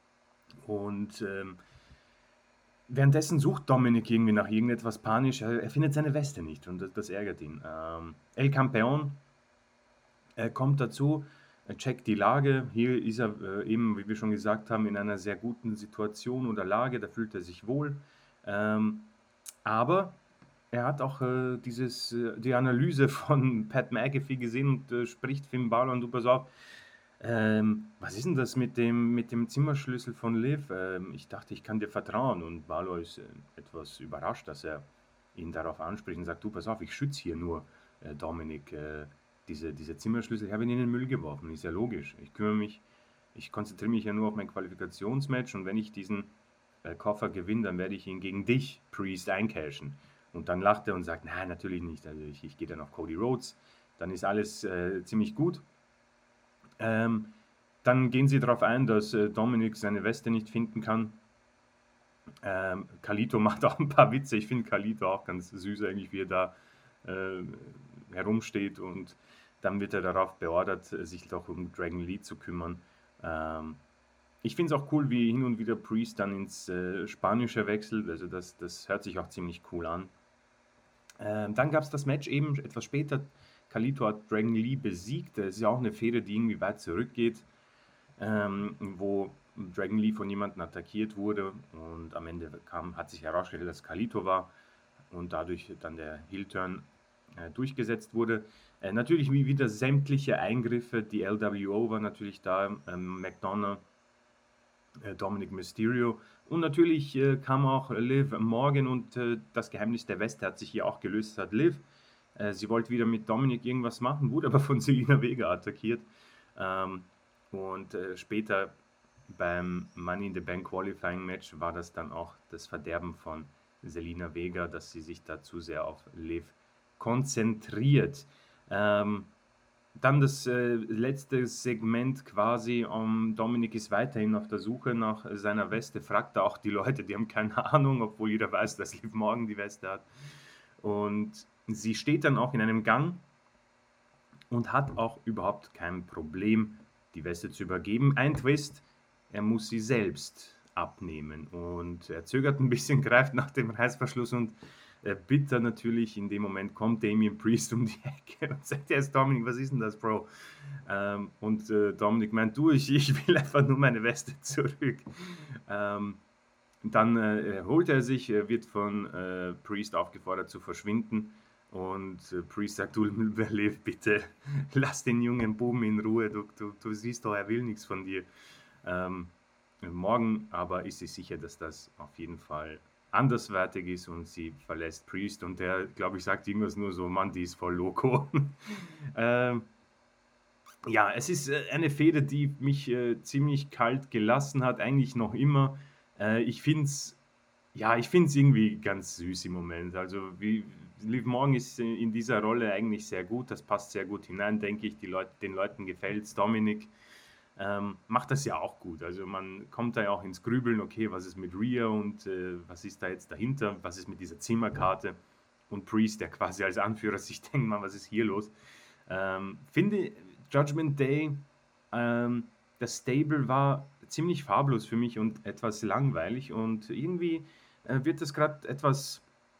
Und ähm, währenddessen sucht Dominik irgendwie nach irgendetwas panisch. Er, er findet seine Weste nicht und das, das ärgert ihn. Ähm, El Campeón äh, kommt dazu, er checkt die Lage. Hier ist er äh, eben, wie wir schon gesagt haben, in einer sehr guten Situation oder Lage. Da fühlt er sich wohl. Ähm, aber er hat auch äh, dieses, äh, die Analyse von Pat McAfee gesehen und äh, spricht Finn Balor und du pass auf, ähm, was ist denn das mit dem, mit dem Zimmerschlüssel von Liv? Ähm, ich dachte, ich kann dir vertrauen. Und Balor ist äh, etwas überrascht, dass er ihn darauf anspricht und sagt, du pass auf, ich schütze hier nur äh, Dominik. Äh, diese, diese Zimmerschlüssel, ich habe ihn in den Müll geworfen, ist ja logisch. Ich kümmere mich, ich konzentriere mich ja nur auf mein Qualifikationsmatch und wenn ich diesen äh, Koffer gewinne, dann werde ich ihn gegen dich, Priest, eincashen. Und dann lacht er und sagt, nein, natürlich nicht. Also ich, ich gehe dann auf Cody Rhodes. Dann ist alles äh, ziemlich gut. Ähm, dann gehen sie darauf ein, dass äh, Dominik seine Weste nicht finden kann. Ähm, Carlito macht auch ein paar Witze. Ich finde Carlito auch ganz süß eigentlich, wie er da äh, herumsteht und dann wird er darauf beordert, sich doch um Dragon Lee zu kümmern. Ähm, ich finde es auch cool, wie hin und wieder Priest dann ins äh, Spanische wechselt. Also das, das hört sich auch ziemlich cool an. Ähm, dann gab es das Match eben etwas später. Carlito hat Dragon Lee besiegt. Das ist ja auch eine Fehde, die irgendwie weit zurückgeht, ähm, wo Dragon Lee von jemandem attackiert wurde und am Ende kam, hat sich herausgestellt, dass Carlito war und dadurch dann der Heel-Turn äh, durchgesetzt wurde. Äh, natürlich wie wieder sämtliche Eingriffe, die L W O war natürlich da, ähm, McDonough, äh, Dominic Mysterio und natürlich äh, kam auch Liv Morgan und äh, das Geheimnis der Weste hat sich hier auch gelöst, hat Liv. Äh, sie wollte wieder mit Dominic irgendwas machen, wurde aber von Zelina Vega attackiert. Ähm, und äh, später beim Money in the Bank Qualifying Match war das dann auch das Verderben von Zelina Vega, dass sie sich da zu sehr auf Liv konzentriert. Ähm, dann das äh, letzte Segment quasi, um, Dominik ist weiterhin auf der Suche nach seiner Weste, fragt er auch die Leute, die haben keine Ahnung, obwohl jeder weiß, dass Liv Morgan die Weste hat. Und sie steht dann auch in einem Gang und hat auch überhaupt kein Problem, die Weste zu übergeben. Ein Twist, er muss sie selbst abnehmen und er zögert ein bisschen, greift nach dem Reißverschluss und äh, bitter natürlich in dem Moment kommt Damian Priest um die Ecke und sagt, ja, Dominik, was ist denn das, Bro? Ähm, und äh, Dominik meint, du, ich, ich will einfach nur meine Weste zurück. Ähm, dann äh, holt er sich, äh, wird von äh, Priest aufgefordert zu verschwinden und äh, Priest sagt, du Liv, bitte lass den jungen Buben in Ruhe, du, du, du siehst doch, er will nichts von dir. Ähm, morgen aber ist sie sicher, dass das auf jeden Fall anderswertig ist und sie verlässt Priest und der, glaube ich, sagt irgendwas nur so, Mann, die ist voll loco. ähm, ja, es ist äh, eine Fehde, die mich äh, ziemlich kalt gelassen hat, eigentlich noch immer. Äh, ich finde es ja, ich finde es irgendwie ganz süß im Moment. Also wie Liv Morgan ist äh, in dieser Rolle eigentlich sehr gut, das passt sehr gut hinein, denke ich. Die Leute, den Leuten gefällt es. Dominik ähm, macht das ja auch gut. Also man kommt da ja auch ins Grübeln, okay, was ist mit Rhea und äh, was ist da jetzt dahinter? Was ist mit dieser Zimmerkarte? Und Priest, der quasi als Anführer sich denkt, man, was ist hier los? Ähm, finde Judgment Day, ähm, das Stable war ziemlich farblos für mich und etwas langweilig und irgendwie äh, wird das gerade etwas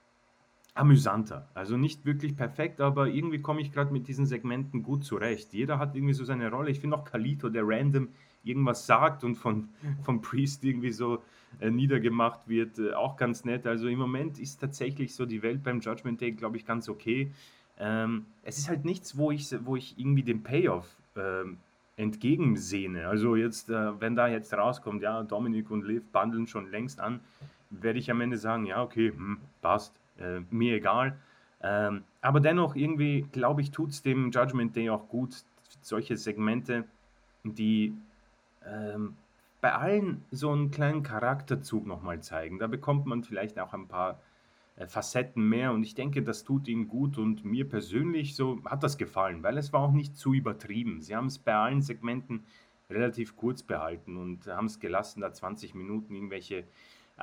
amüsanter. Also nicht wirklich perfekt, aber irgendwie komme ich gerade mit diesen Segmenten gut zurecht. Jeder hat irgendwie so seine Rolle. Ich finde auch Carlito, der random irgendwas sagt und von, von Priest irgendwie so äh, niedergemacht wird, äh, auch ganz nett. Also im Moment ist tatsächlich so die Welt beim Judgment Day, glaube ich, ganz okay. Ähm, es ist halt nichts, wo ich, wo ich irgendwie den Payoff ähm, entgegensehne. Also jetzt, äh, wenn da jetzt rauskommt, ja, Dominik und Liv bundeln schon längst an, werde ich am Ende sagen, ja, okay, hm, passt, äh, mir egal. Ähm, aber dennoch irgendwie, glaube ich, tut es dem Judgment Day auch gut, solche Segmente, die ähm, bei allen so einen kleinen Charakterzug nochmal zeigen. Da bekommt man vielleicht auch ein paar äh, Facetten mehr und ich denke, das tut ihnen gut und mir persönlich so hat das gefallen, weil es war auch nicht zu übertrieben. Sie haben es bei allen Segmenten relativ kurz behalten und haben es gelassen, da zwanzig Minuten irgendwelche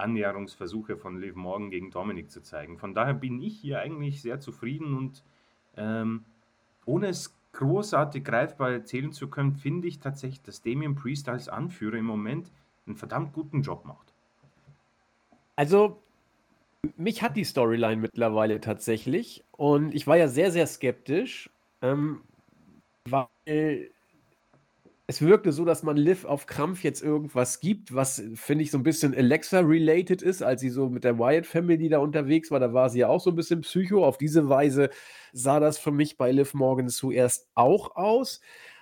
Annäherungsversuche von Liv Morgan gegen Dominik zu zeigen. Von daher bin ich hier eigentlich sehr zufrieden und Ähm, ohne es großartig greifbar erzählen zu können, finde ich tatsächlich, dass Damian Priest als Anführer im Moment einen verdammt guten Job macht. Also, mich hat die Storyline mittlerweile tatsächlich und ich war ja sehr, sehr skeptisch, ähm, weil es wirkte so, dass man Liv auf Krampf jetzt irgendwas gibt, was, finde ich, so ein bisschen Alexa-related ist, als sie so mit der Wyatt Family da unterwegs war. Da war sie ja auch so ein bisschen Psycho. Auf diese Weise sah das für mich bei Liv Morgan zuerst auch aus.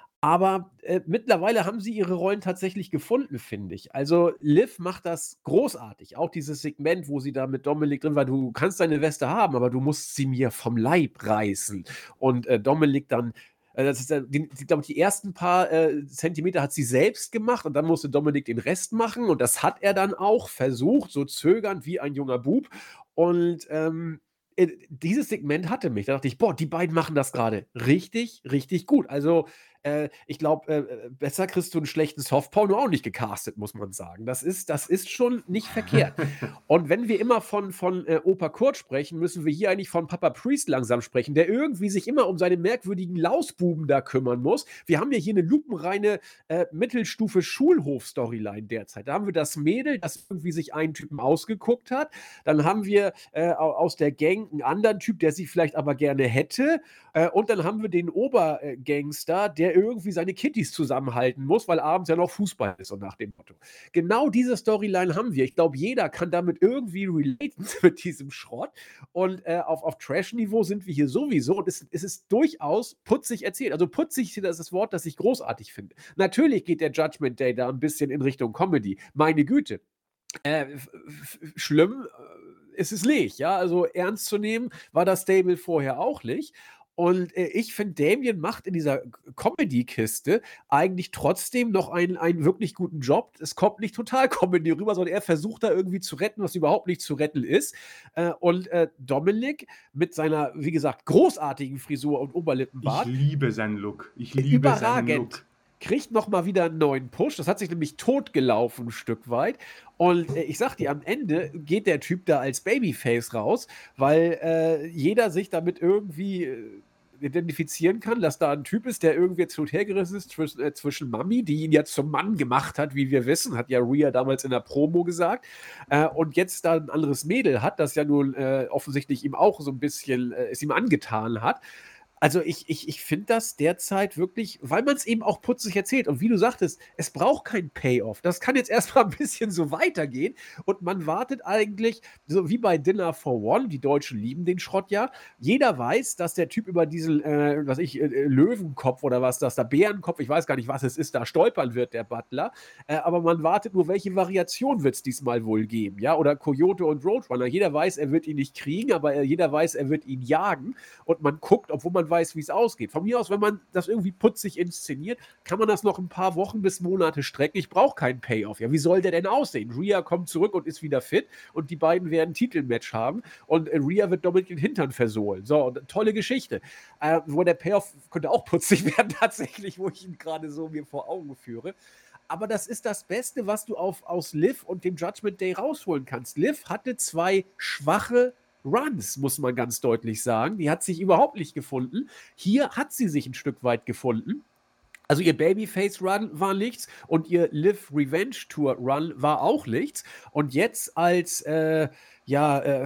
Aber äh, mittlerweile haben sie ihre Rollen tatsächlich gefunden, finde ich. Also Liv macht das großartig. Auch dieses Segment, wo sie da mit Dominik drin war, du kannst deine Weste haben, aber du musst sie mir vom Leib reißen. Und äh, Dominik dann, äh, das ist, äh, die, die, glaube ich, die ersten paar äh, Zentimeter hat sie selbst gemacht und dann musste Dominik den Rest machen. Und das hat er dann auch versucht, so zögernd wie ein junger Bub. Und ähm, äh, dieses Segment hatte mich. Da dachte ich, boah, die beiden machen das gerade richtig, richtig gut. Also äh, ich glaube, äh, besser kriegst du einen schlechten Softporno auch nicht gecastet, muss man sagen. Das ist, das ist schon nicht verkehrt. Und wenn wir immer von, von äh, Opa Kurt sprechen, müssen wir hier eigentlich von Papa Priest langsam sprechen, der irgendwie sich immer um seine merkwürdigen Lausbuben da kümmern muss. Wir haben ja hier eine lupenreine äh, Mittelstufe-Schulhof-Storyline derzeit. Da haben wir das Mädel, das irgendwie sich einen Typen ausgeguckt hat. Dann haben wir äh, aus der Gang einen anderen Typ, der sie vielleicht aber gerne hätte. Äh, und dann haben wir den Obergangster, der irgendwie seine Kittys zusammenhalten muss, weil abends ja noch Fußball ist, und nach dem Motto. Genau diese Storyline haben wir. Ich glaube, jeder kann damit irgendwie relaten mit diesem Schrott. Und äh, auf, auf Trash-Niveau sind wir hier sowieso. Und es, es ist durchaus putzig erzählt. Also putzig ist das Wort, das ich großartig finde. Natürlich geht der Judgment Day da ein bisschen in Richtung Comedy. Meine Güte. Äh, schlimm äh, ist es nicht, ja. Also ernst zu nehmen war das Stable vorher auch nicht. Und äh, ich finde, Damien macht in dieser Comedy-Kiste eigentlich trotzdem noch einen, einen wirklich guten Job. Es kommt nicht total Comedy rüber, sondern er versucht da irgendwie zu retten, was überhaupt nicht zu retten ist. Äh, und äh, Dominik mit seiner, wie gesagt, großartigen Frisur und Ich Oberlippenbart, liebe seinen Look. Ich liebe seinen überragend. Look. Kriegt noch mal wieder einen neuen Push. Das hat sich nämlich totgelaufen ein Stück weit. Und äh, ich sag dir, am Ende geht der Typ da als Babyface raus, weil äh, jeder sich damit irgendwie äh, identifizieren kann, dass da ein Typ ist, der irgendwie jetzt hin und her gerissen ist zwischen, äh, zwischen Mami, die ihn ja zum Mann gemacht hat, wie wir wissen, hat ja Rhea damals in der Promo gesagt, äh, und jetzt da ein anderes Mädel hat, das ja nun äh, offensichtlich ihm auch so ein bisschen äh, es ihm angetan hat. Also ich, ich, ich finde das derzeit wirklich, weil man es eben auch putzig erzählt. Und wie du sagtest, es braucht keinen Payoff. Das kann jetzt erstmal ein bisschen so weitergehen. Und man wartet eigentlich, so wie bei Dinner for One, die Deutschen lieben den Schrott ja. Jeder weiß, dass der Typ über diesen, äh, was ich, äh, Löwenkopf oder was das da, Bärenkopf, ich weiß gar nicht, was es ist, da stolpern wird, der Butler. Äh, aber man wartet nur, welche Variation wird es diesmal wohl geben, ja? Oder Coyote und Roadrunner. Jeder weiß, er wird ihn nicht kriegen, aber er, jeder weiß, er wird ihn jagen. Und man guckt, obwohl man weiß, wie es ausgeht. Von mir aus, wenn man das irgendwie putzig inszeniert, kann man das noch ein paar Wochen bis Monate strecken. Ich brauche keinen Payoff. Ja, wie soll der denn aussehen? Rhea kommt zurück und ist wieder fit und die beiden werden ein Titelmatch haben und äh, Rhea wird Dominik den Hintern versohlen. So, und, tolle Geschichte. Äh, wo der Payoff könnte auch putzig werden tatsächlich, wo ich ihn gerade so mir vor Augen führe. Aber das ist das Beste, was du auf, aus Liv und dem Judgment Day rausholen kannst. Liv hatte zwei schwache Runs, muss man ganz deutlich sagen. Die hat sich überhaupt nicht gefunden. Hier hat sie sich ein Stück weit gefunden. Also ihr Babyface-Run war nichts und ihr Live Revenge Tour Run war auch nichts. Und jetzt als äh, ja, äh,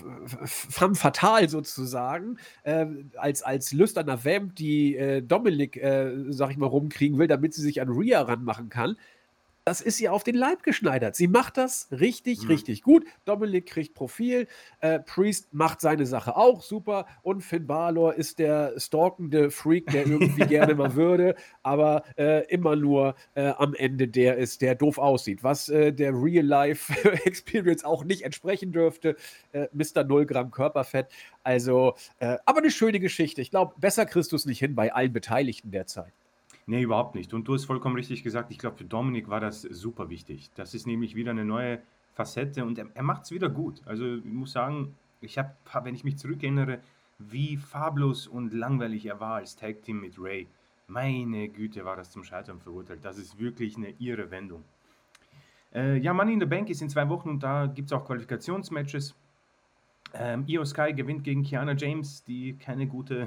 femme fatale sozusagen, äh, als, als lüsterner Vamp, die äh, Dominik, äh, sag ich mal, rumkriegen will, damit sie sich an Rhea ranmachen kann, das ist ihr auf den Leib geschneidert. Sie macht das richtig, Mhm. richtig gut. Dominik kriegt Profil. Äh, Priest macht seine Sache auch super. Und Finn Balor ist der stalkende Freak, der irgendwie gerne mal würde, aber äh, immer nur äh, am Ende der ist, der doof aussieht. Was äh, der Real-Life-Experience auch nicht entsprechen dürfte. Äh, Mister null Gramm Körperfett. Also, äh, aber eine schöne Geschichte. Ich glaube, besser kriegst du es nicht hin bei allen Beteiligten derzeit. Nee, überhaupt nicht. Und du hast vollkommen richtig gesagt, ich glaube, für Dominik war das super wichtig. Das ist nämlich wieder eine neue Facette und er, er macht es wieder gut. Also ich muss sagen, ich habe, wenn ich mich zurückerinnere, wie farblos und langweilig er war als Tag Team mit Ray. Meine Güte, war das zum Scheitern verurteilt. Das ist wirklich eine irre Wendung. Äh, ja, Money in the Bank ist in zwei Wochen und da gibt es auch Qualifikationsmatches. Ähm, Io Sky gewinnt gegen Kiana James, die keine gute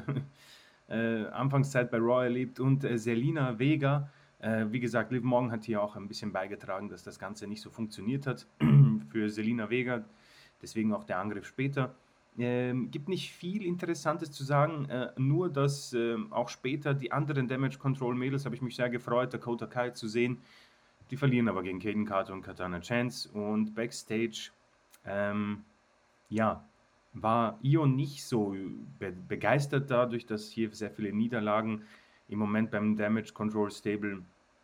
äh, Anfangszeit bei Raw erlebt. Und äh, Zelina Vega, äh, wie gesagt, Liv Morgan hat hier auch ein bisschen beigetragen, dass das Ganze nicht so funktioniert hat für Zelina Vega. Deswegen auch der Angriff später. Ähm, gibt nicht viel Interessantes zu sagen, äh, nur dass äh, auch später die anderen Damage Control Mädels, habe ich mich sehr gefreut, Dakota Kai zu sehen. Die verlieren aber gegen Kaden Carter und Katana Chance. Und Backstage, ähm, ja, war Io nicht so be begeistert dadurch, dass hier sehr viele Niederlagen im Moment beim Damage Control Stable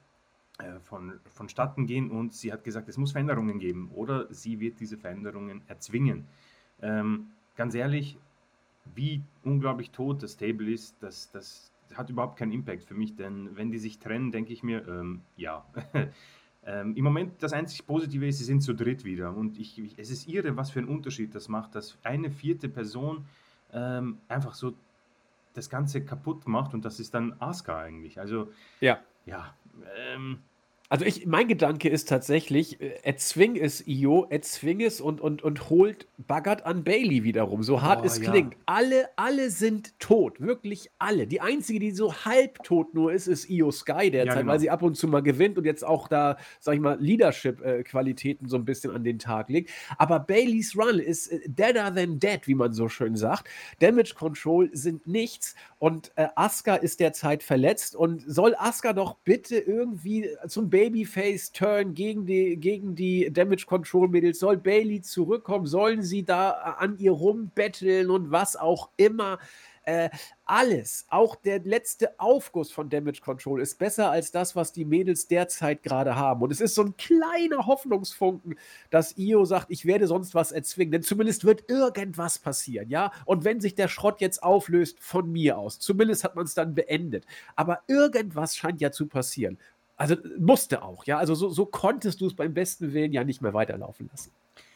äh, von, vonstatten gehen. Und sie hat gesagt, es muss Veränderungen geben oder sie wird diese Veränderungen erzwingen. Ähm, ganz ehrlich, wie unglaublich tot das Stable ist, das, das hat überhaupt keinen Impact für mich, denn wenn die sich trennen, denke ich mir, ähm, ja. ähm, Im Moment das einzig Positive ist, sie sind zu dritt wieder und ich, ich, es ist irre, was für einen Unterschied das macht, dass eine vierte Person ähm, einfach so das Ganze kaputt macht und das ist dann Asuka eigentlich. Also Ja. ja, ähm, Also ich, mein Gedanke ist tatsächlich, äh, erzwing es Io, erzwing es und, und, und holt, baggert an Bailey wiederum, so hart oh es ja, klingt. Alle, alle sind tot, wirklich alle. Die einzige, die so halbtot nur ist, ist Io Sky ja derzeit, weil genau. sie ab und zu mal gewinnt und jetzt auch da, sag ich mal, Leadership-Qualitäten so ein bisschen an den Tag legt. Aber Baileys Run ist äh, deader than dead, wie man so schön sagt. Damage Control sind nichts und äh, Asuka ist derzeit verletzt und soll Asuka doch bitte irgendwie zum Babyface-Turn gegen die, gegen die Damage Control Mädels, soll Bailey zurückkommen, sollen sie da an ihr rumbetteln und was auch immer. Äh, alles, auch der letzte Aufguss von Damage Control ist besser als das, was die Mädels derzeit gerade haben. Und es ist so ein kleiner Hoffnungsfunken, dass Io sagt, ich werde sonst was erzwingen. Denn zumindest wird irgendwas passieren, ja? Und wenn sich der Schrott jetzt auflöst, von mir aus. Zumindest hat man es dann beendet. Aber irgendwas scheint ja zu passieren. Also musste auch, ja. Also so, so konntest du es beim besten Willen ja nicht mehr weiterlaufen lassen.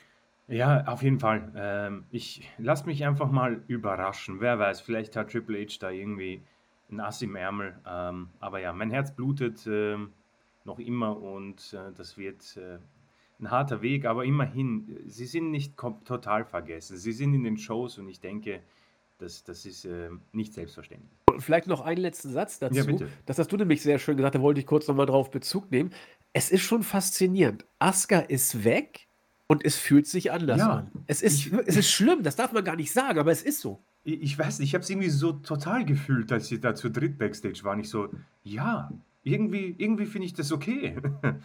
Ja, auf jeden Fall. Ähm, ich lasse mich einfach mal überraschen. Wer weiß, vielleicht hat Triple H da irgendwie ein Ass im Ärmel. Ähm, aber ja, mein Herz blutet ähm, noch immer und äh, das wird äh, ein harter Weg. Aber immerhin, äh, sie sind nicht kom- total vergessen. Sie sind in den Shows und ich denke, das, das ist äh, nicht selbstverständlich. Und vielleicht noch einen letzten Satz Ja, dazu. bitte. Das hast du nämlich sehr schön gesagt, da wollte ich kurz nochmal drauf Bezug nehmen. Es ist schon faszinierend. Asuka ist weg und es fühlt sich anders Ja, an. Es ist, ich, es ist schlimm, das darf man gar nicht sagen, aber es ist so. ich ich weiß nicht, ich habe es irgendwie so total gefühlt, als sie da zu dritt Backstage waren. Ich so, ja, irgendwie, irgendwie finde ich das okay.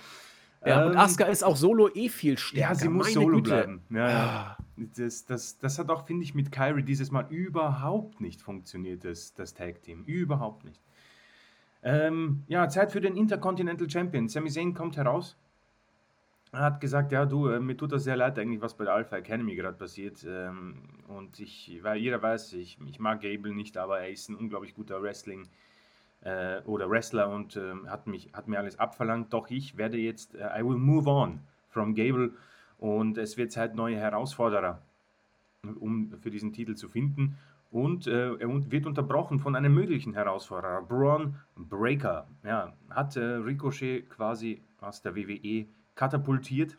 Ja, und ähm, Asuka ist auch solo eh viel ja, sie stärker. muss Meine solo Güte. bleiben. Ja, ja. Ah. Das, das, das hat auch, finde ich, mit Kyrie dieses Mal überhaupt nicht funktioniert, das, das Tag-Team. Überhaupt nicht. Ähm, ja, Zeit für den Intercontinental Champion. Sami Zayn kommt heraus. Er hat gesagt, ja, du, äh, mir tut das sehr leid eigentlich, was bei der Alpha Academy gerade passiert. Ähm, und ich, weil jeder weiß, ich, ich mag Gable nicht, aber er ist ein unglaublich guter Wrestling äh, oder Wrestler und ähm, hat mich, hat mir alles abverlangt. Doch ich werde jetzt, äh, I will move on from Gable und es wird Zeit, neue Herausforderer, um für diesen Titel zu finden. Und äh, er un- wird unterbrochen von einem möglichen Herausforderer, Braun Breaker. Ja, hat äh, Ricochet quasi aus der W W E katapultiert.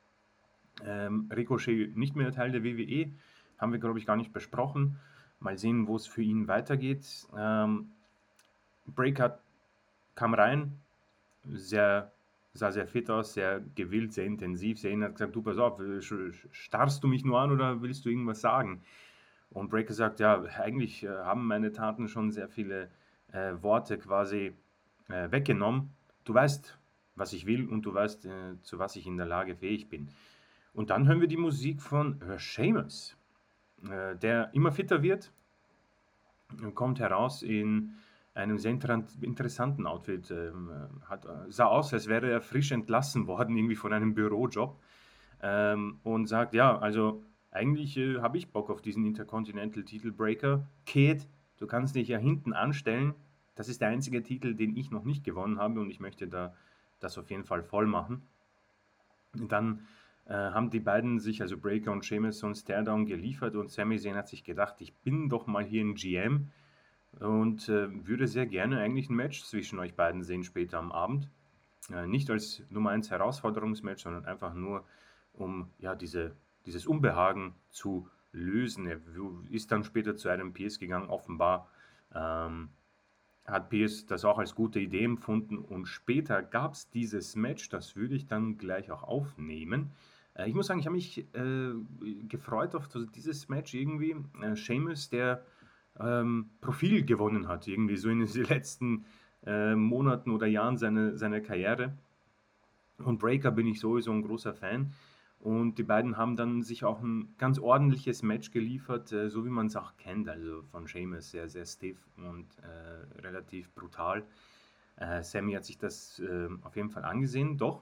Ähm, Ricochet nicht mehr Teil der W W E, haben wir, glaube ich, gar nicht besprochen. Mal sehen, wo es für ihn weitergeht. Ähm, Breaker kam rein, sehr, sah sehr fit aus, sehr gewillt, sehr intensiv. Zayn hat gesagt, du, pass auf, sch- sch- starrst du mich nur an oder willst du irgendwas sagen? Und Breaker sagt, ja, eigentlich äh, haben meine Taten schon sehr viele äh, Worte quasi äh, weggenommen. Du weißt, was ich will und du weißt, äh, zu was ich in der Lage fähig bin. Und dann hören wir die Musik von äh, Sheamus, äh, der immer fitter wird, und kommt heraus in einem sehr interan- interessanten Outfit. Ähm, äh, hat, äh, sah aus, als wäre er frisch entlassen worden, irgendwie von einem Bürojob. Ähm, und sagt, ja, also eigentlich äh, habe ich Bock auf diesen Intercontinental-Titelbreaker. Kid, du kannst dich ja hinten anstellen. Das ist der einzige Titel, den ich noch nicht gewonnen habe und ich möchte da das auf jeden Fall voll machen. Und dann äh, haben die beiden sich, also Breaker und Sheamus, so einen Staredown geliefert und Sami Zayn hat sich gedacht, ich bin doch mal hier ein G M und äh, würde sehr gerne eigentlich ein Match zwischen euch beiden sehen später am Abend. Äh, nicht als Nummer eins Herausforderungsmatch, sondern einfach nur, um ja diese, dieses Unbehagen zu lösen. Er ist dann später zu Adam Pearce gegangen, offenbar ähm, hat Pearce das auch als gute Idee empfunden und später gab es dieses Match, das würde ich dann gleich auch aufnehmen. Äh, ich muss sagen, ich habe mich äh, gefreut auf so dieses Match irgendwie. Äh, Sheamus, der ähm, Profil gewonnen hat, irgendwie so in den letzten äh, Monaten oder Jahren seiner seine Karriere. Und Breaker bin ich sowieso ein großer Fan. Und die beiden haben dann sich auch ein ganz ordentliches Match geliefert, äh, so wie man es auch kennt. Also von Sheamus sehr, sehr stiff und äh, relativ brutal. Äh, Sammy hat sich das äh, auf jeden Fall angesehen. Doch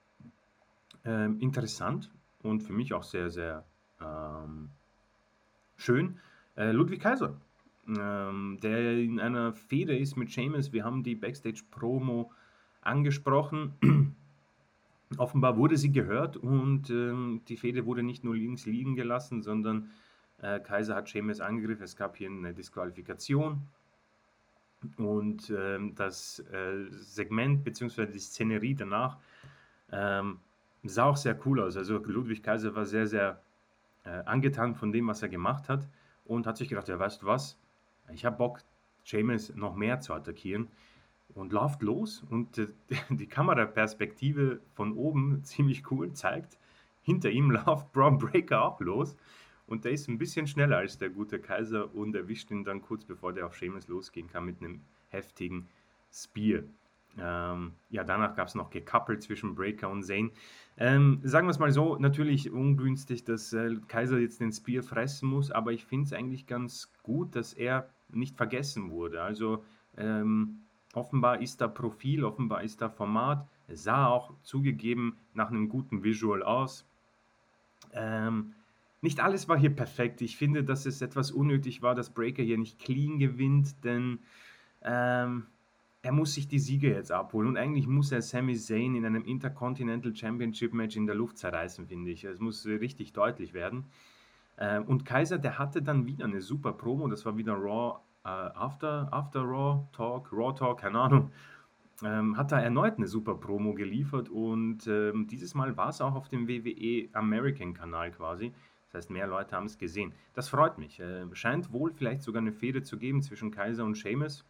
ähm, interessant und für mich auch sehr, sehr ähm, schön. Äh, Ludwig Kaiser, ähm, der in einer Fehde ist mit Sheamus. Wir haben die Backstage-Promo angesprochen. Offenbar wurde sie gehört und ähm, die Fehde wurde nicht nur links liegen gelassen, sondern äh, Kaiser hat Sheamus angegriffen. Es gab hier eine Disqualifikation und ähm, das äh, Segment bzw. die Szenerie danach ähm, sah auch sehr cool aus. Also Ludwig Kaiser war sehr, sehr äh, angetan von dem, was er gemacht hat und hat sich gedacht, ja, weißt du was, ich habe Bock, Sheamus noch mehr zu attackieren. Und läuft los und äh, die Kameraperspektive von oben, ziemlich cool, zeigt, hinter ihm läuft Braun Breaker auch los und der ist ein bisschen schneller als der gute Kaiser und erwischt ihn dann kurz bevor der auf Sheamus losgehen kann mit einem heftigen Spear. Ähm, ja, danach gab es noch gekappelt zwischen Breaker und Zayn. Ähm, sagen wir es mal so, natürlich ungünstig, dass äh, Kaiser jetzt den Spear fressen muss, aber ich finde es eigentlich ganz gut, dass er nicht vergessen wurde. Also ähm, offenbar ist da Profil, offenbar ist da Format. Es sah auch zugegeben nach einem guten Visual aus. Ähm, nicht alles war hier perfekt. Ich finde, dass es etwas unnötig war, dass Breaker hier nicht clean gewinnt, denn ähm, er muss sich die Siege jetzt abholen und eigentlich muss er Sami Zayn in einem Intercontinental Championship Match in der Luft zerreißen, finde ich. Es muss richtig deutlich werden. Ähm, und Kaiser, der hatte dann wieder eine super Promo, das war wieder Raw, äh, After, After Raw Talk, Raw Talk, keine Ahnung. Ähm, hat da erneut eine super Promo geliefert und ähm, dieses Mal war es auch auf dem W W E American Kanal quasi. Das heißt, mehr Leute haben es gesehen. Das freut mich. Äh, scheint wohl vielleicht sogar eine Fehde zu geben zwischen Kaiser und Sheamus.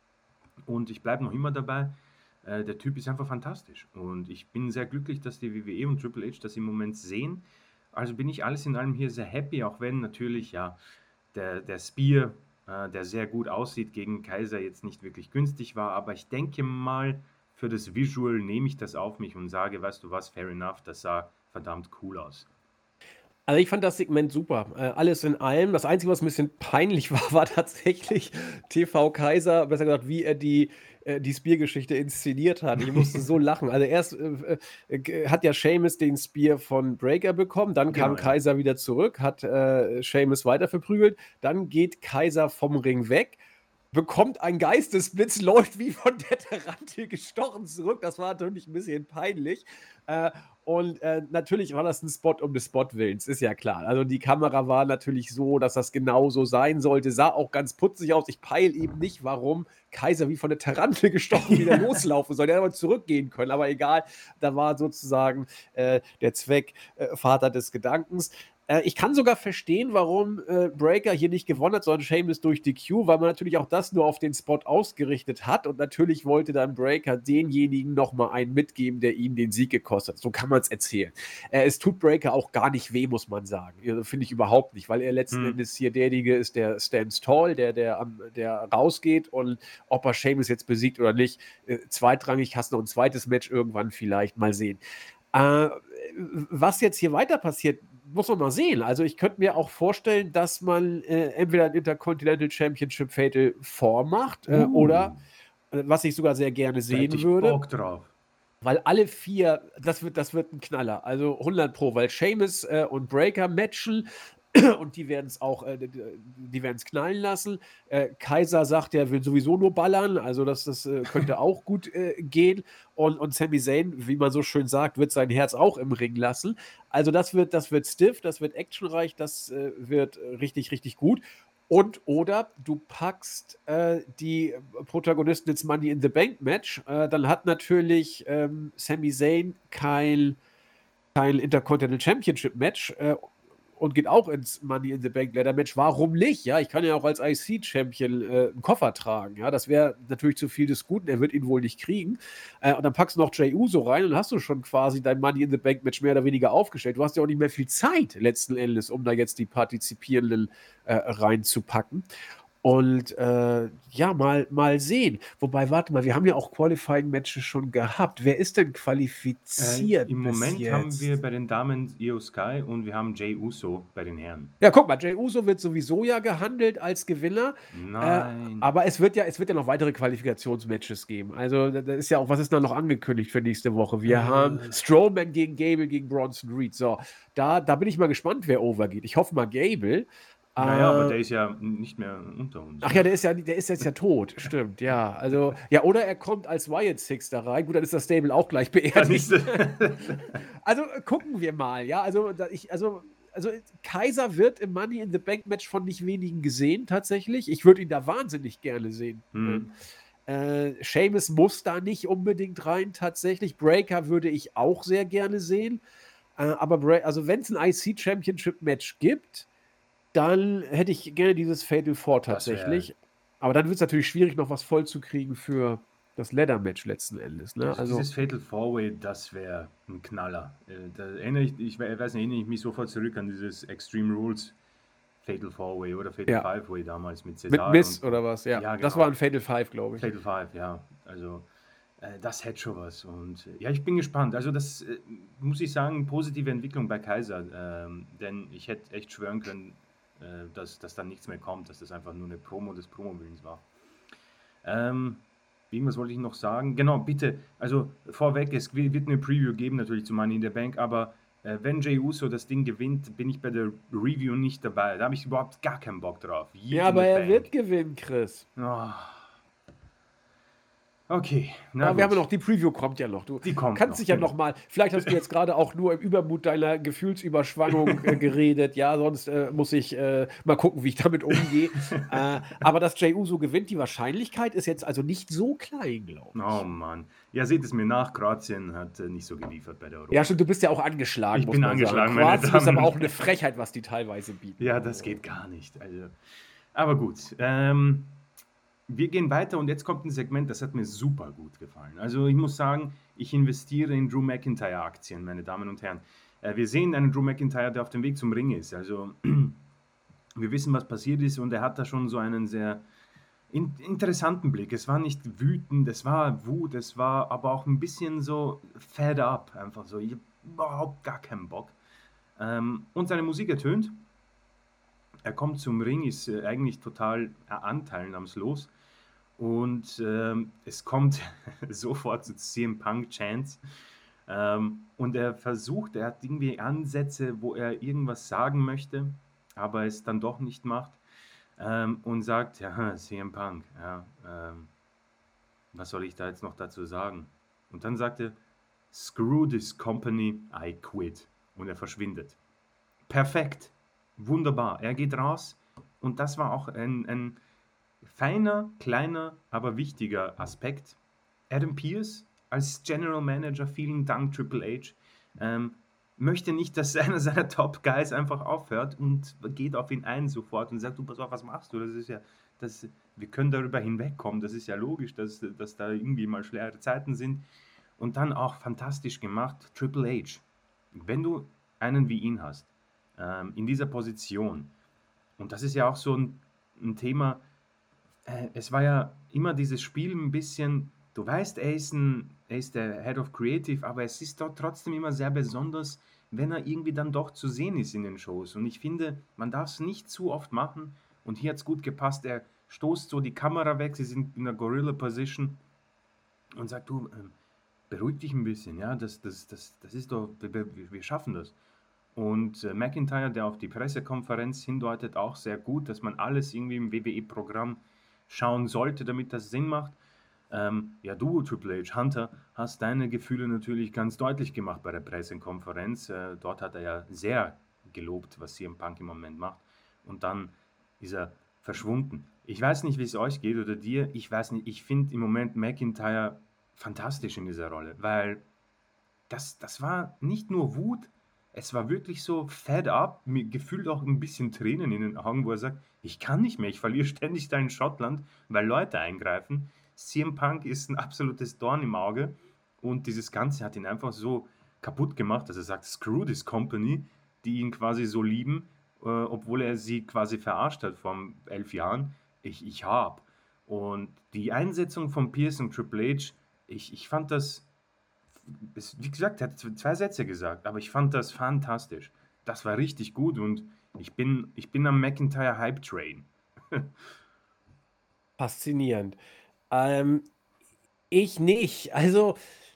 Und ich bleibe noch immer dabei. Äh, der Typ ist einfach fantastisch. Und ich bin sehr glücklich, dass die W W E und Triple H das im Moment sehen. Also bin ich alles in allem hier sehr happy, auch wenn natürlich ja der, der Spear, äh, der sehr gut aussieht, gegen Kaiser jetzt nicht wirklich günstig war. Aber ich denke mal, für das Visual nehme ich das auf mich und sage, weißt du was, fair enough, das sah verdammt cool aus. Also ich fand das Segment super. Äh, alles in allem. Das Einzige, was ein bisschen peinlich war, war tatsächlich T V Kaiser, besser gesagt, wie er die, äh, die Spear-Geschichte inszeniert hat. Ich musste so lachen. Also erst äh, äh, hat ja Sheamus den Spear von Breaker bekommen, dann kam Genau, ja. Kaiser wieder zurück, hat äh, Sheamus weiter verprügelt, dann geht Kaiser vom Ring weg, bekommt ein Geistesblitz, läuft wie von der Tarantel gestochen zurück. Das war natürlich ein bisschen peinlich. Äh, und äh, natürlich war das ein Spot um des Spot-Willens, ist ja klar. Also die Kamera war natürlich so, dass das genau so sein sollte. Sah auch ganz putzig aus. Ich peile eben nicht, warum Kaiser wie von der Tarantel gestochen wieder loslaufen soll. Der hätte aber zurückgehen können. Aber egal, da war sozusagen äh, der Zweck äh, Vater des Gedankens. Äh, ich kann sogar verstehen, warum äh, Breaker hier nicht gewonnen hat, sondern Sheamus durch D Q, weil man natürlich auch das nur auf den Spot ausgerichtet hat und natürlich wollte dann Breaker denjenigen nochmal einen mitgeben, der ihm den Sieg gekostet hat. So kann man es erzählen. Äh, es tut Breaker auch gar nicht weh, muss man sagen. Also, finde ich überhaupt nicht, weil er letzten Hm. Endes hier derjenige ist, der stands tall, der, der, am- der rausgeht und ob er Sheamus jetzt besiegt oder nicht, äh, zweitrangig, hast noch ein zweites Match irgendwann vielleicht, mal sehen. Äh, was jetzt hier weiter passiert, muss man mal sehen. Also ich könnte mir auch vorstellen, dass man äh, entweder ein Intercontinental Championship Fatal vormacht äh, Uh, oder, äh, was ich sogar sehr gerne da hätte sehen ich würde, Bock drauf. weil alle vier, das wird, das wird ein Knaller. Also hundert Pro, weil Sheamus äh, und Breaker matchen und die werden es auch, äh, die, die werden es knallen lassen. Äh, Kaiser sagt, er will sowieso nur ballern, also das, das äh, könnte auch gut äh, gehen. Und, und Sami Zayn, wie man so schön sagt, wird sein Herz auch im Ring lassen. Also das wird, das wird stiff, das wird actionreich, das äh, wird äh, richtig, richtig gut. Und oder du packst äh, die Protagonisten ins Money in the Bank Match, äh, dann hat natürlich ähm, Sami Zayn kein, kein Intercontinental Championship Match äh, und geht auch ins Money in the Bank Ladder Match. Warum nicht? Ja, ich kann ja auch als I C-Champion äh, einen Koffer tragen. Ja, das wäre natürlich zu viel des Guten. Er wird ihn wohl nicht kriegen. Äh, und dann packst du noch Jey Uso rein und hast du schon quasi dein Money in the Bank Match mehr oder weniger aufgestellt. Du hast ja auch nicht mehr viel Zeit letzten Endes, um da jetzt die Partizipierenden äh, reinzupacken. Und äh, ja, mal, mal sehen. Wobei, warte mal, wir haben ja auch Qualifying-Matches schon gehabt. Wer ist denn Äh, qualifiziert Im bis Moment haben wir jetzt? bei den Damen Io Sky und wir haben Jey Uso bei den Herren. Ja, guck mal, Jey Uso wird sowieso ja gehandelt als Gewinner. Äh, Nein. aber es wird ja, es wird ja noch weitere Qualifikationsmatches geben. Also, da da ist ja auch, was ist da noch angekündigt für nächste Woche? Wir haben Äh, Strowman gegen Gable gegen Bronson Reed. So, da, da bin ich mal gespannt, wer overgeht. Ich hoffe mal Gable. naja, aber Äh, der ist ja nicht mehr unter uns. Ach ja, der ist ja, der ist jetzt ja tot, stimmt, ja. Also, ja, oder er kommt als Wyatt Six da rein. Gut, dann ist das Stable auch gleich Dann ist beerdigt. Also äh, gucken wir mal, ja. Also, da ich, also, also Kaiser wird im Money in the Bank Match von nicht wenigen gesehen, tatsächlich. Ich würde ihn da wahnsinnig gerne sehen. hm. Ähm, äh, Sheamus muss da nicht unbedingt rein, tatsächlich. Breaker würde ich auch sehr gerne sehen. Äh, aber Bra also, wenn es ein I C Championship Match gibt, dann hätte ich gerne dieses Fatal Four Das wäre, tatsächlich. Aber dann wird es natürlich schwierig, noch was vollzukriegen für das Leather-Match letzten Endes. Ne? also Also, dieses Fatal Four-Way, das wäre ein Knaller. Äh, Da erinnere ich, ich we- weiß nicht, erinnere ich mich sofort zurück an dieses Extreme Rules Fatal Four-Way oder Fatal ja. Five-Way damals mit Mit Cesaro Miss und, oder was? Ja. ja, Das war genau. ein Fatal Five, glaube ich. Fatal Five, ja. Also äh, das hätte schon was. Und äh, ja, ich bin gespannt. Also das äh, muss ich sagen, positive Entwicklung bei Kaiser. Ähm, denn ich hätte echt schwören können, äh, dass, dass dann nichts mehr kommt, dass das einfach nur eine Promo des Promo-Willens war. Ähm, irgendwas wollte ich noch sagen. Genau, bitte, also vorweg, es wi- wird eine Preview geben natürlich zu Money in the Bank, aber äh, wenn Jey Uso das Ding gewinnt, bin ich bei der Review nicht dabei. Da habe ich überhaupt gar keinen Bock drauf. Yeet Ja, in aber the er Bank. wird gewinnen, Chris. Oh. Okay, na Aber wir haben ja gut. noch, die Preview kommt ja noch. Du Die kommt kannst noch, dich ja genau. noch mal, vielleicht hast du jetzt gerade auch nur im Übermut deiner Gefühlsüberschwang äh, geredet. Ja, sonst äh, muss ich äh, mal gucken, wie ich damit umgehe. äh, aber dass Jey Uso gewinnt, die Wahrscheinlichkeit ist jetzt also nicht so klein, glaube Oh ich. Mann. Ja, seht es mir nach, Kroatien hat äh, nicht so geliefert bei der Ja, Europameisterschaft. stimmt, du bist ja auch angeschlagen, Ich muss bin man sagen. angeschlagen, meine Kroatien ist Damen aber und auch eine Herren. Frechheit, was die teilweise bieten. Ja, das Also, geht gar nicht. Also, aber gut. Ähm, wir gehen weiter und jetzt kommt ein Segment, das hat mir super gut gefallen. Also ich muss sagen, ich investiere in Drew McIntyre Aktien, meine Damen und Herren. Äh, wir sehen einen Drew McIntyre, der auf dem Weg zum Ring ist. Also wir wissen, was passiert ist und er hat da schon so einen sehr in, interessanten Blick. Es war nicht wütend, es war Wut, es war aber auch ein bisschen so fed up, einfach so. Ich habe überhaupt gar keinen Bock. Ähm, und seine Musik ertönt. Er kommt zum Ring, ist äh, eigentlich total äh, anteilnahmslos. Und ähm, es kommt sofort zu C M Punk Chants. Ähm, und er versucht, er hat irgendwie Ansätze, wo er irgendwas sagen möchte, aber es dann doch nicht macht. Ähm, und sagt, ja, C M Punk, ja, ähm, was soll ich da jetzt noch dazu sagen? Und dann sagt er, screw this company, I quit. Und er verschwindet. Perfekt. Wunderbar. Er geht raus. Und das war auch ein, ein feiner, kleiner, aber wichtiger Aspekt. Adam Pearce als General Manager, vielen Dank Triple H, ähm, möchte nicht, dass einer seiner Top Guys einfach aufhört und geht auf ihn ein sofort und sagt, du pass auf, was machst du? Das ist ja, das, wir können darüber hinwegkommen. Das ist ja logisch, dass, dass da irgendwie mal schwere Zeiten sind. Und dann auch fantastisch gemacht, Triple H. Wenn du einen wie ihn hast, ähm, in dieser Position, und das ist ja auch so ein, ein Thema, äh, es war ja immer dieses Spiel ein bisschen, du weißt, er ist, ein, er ist der Head of Creative, aber es ist dort trotzdem immer sehr besonders, wenn er irgendwie dann doch zu sehen ist in den Shows. Und ich finde, man darf es nicht zu oft machen. Und hier hat es gut gepasst. Er stoßt so die Kamera weg, sie sind in der Gorilla-Position und sagt, du, ähm, beruhig dich ein bisschen, ja, das, das, das, das ist doch, wir, wir schaffen das. Und äh, McIntyre, der auf die Pressekonferenz hindeutet, auch sehr gut, dass man alles irgendwie im W W E-Programm schauen sollte, damit das Sinn macht. Ähm, ja, du, Triple H, Hunter, hast deine Gefühle natürlich ganz deutlich gemacht bei der Pressekonferenz. Äh, dort hat er ja sehr gelobt, was C M Punk im Moment macht. Und dann ist er verschwunden. Ich weiß nicht, wie es euch geht oder dir. Ich weiß nicht, ich finde im Moment McIntyre fantastisch in dieser Rolle, weil das, das war nicht nur Wut, es war wirklich so fed up, mir gefühlt auch ein bisschen Tränen in den Augen, wo er sagt: „Ich kann nicht mehr, ich verliere ständig da in Schottland, weil Leute eingreifen.“ C M Punk ist ein absolutes Dorn im Auge und dieses Ganze hat ihn einfach so kaputt gemacht, dass er sagt: „Screw this company“, die ihn quasi so lieben, äh, obwohl er sie quasi verarscht hat vor elf Jahren. Ich ich hau ab. Und die Einsetzung von Pearce und Triple H, ich ich fand das es wie gesagt, er hat z zwei Sätze gesagt, aber ich fand das fantastisch. Das war richtig gut und ich bin ich bin am McIntyre Hype Train. Faszinierend. Ähm, ich nicht. Also,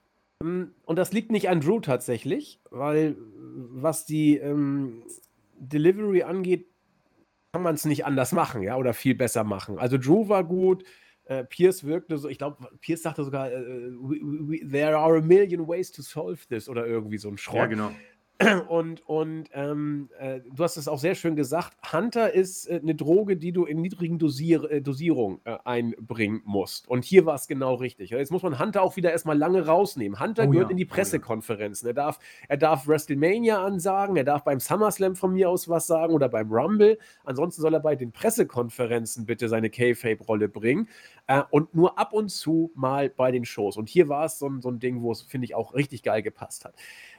hm, und das liegt nicht an Drew tatsächlich, weil, äh, was die, ähm, Delivery angeht, kann man's nicht anders machen, ja, oder viel besser machen. Also, Drew war gut, äh, Pearce wirkte so ich glaube, Pearce sagte sogar, äh, äh, „We we there are a million ways to solve this“ oder irgendwie so 'n Ja, Schrott. genau. Und und, ähm, äh, du hast es auch sehr schön gesagt, Hunter ist, äh, 'ne Droge, die du in niedrigen Dosier äh, Dosierung, äh, einbringen musst. Und hier war's genau richtig. Ja, jetzt muss man Hunter auch wieder erst mal lange rausnehmen. Hunter Oh gehört in ja, die oh ja. Pressekonferenzen. Er darf er darf WrestleMania ansagen, er darf beim SummerSlam von mir aus was sagen oder beim Rumble. Ansonsten soll er bei den Pressekonferenzen bitte seine Kayfabe-Rolle bringen, äh, und nur ab und zu mal bei den Shows. Und hier war's so 'n so 'n Ding, wo es, finde ich, auch richtig geil gepasst hat.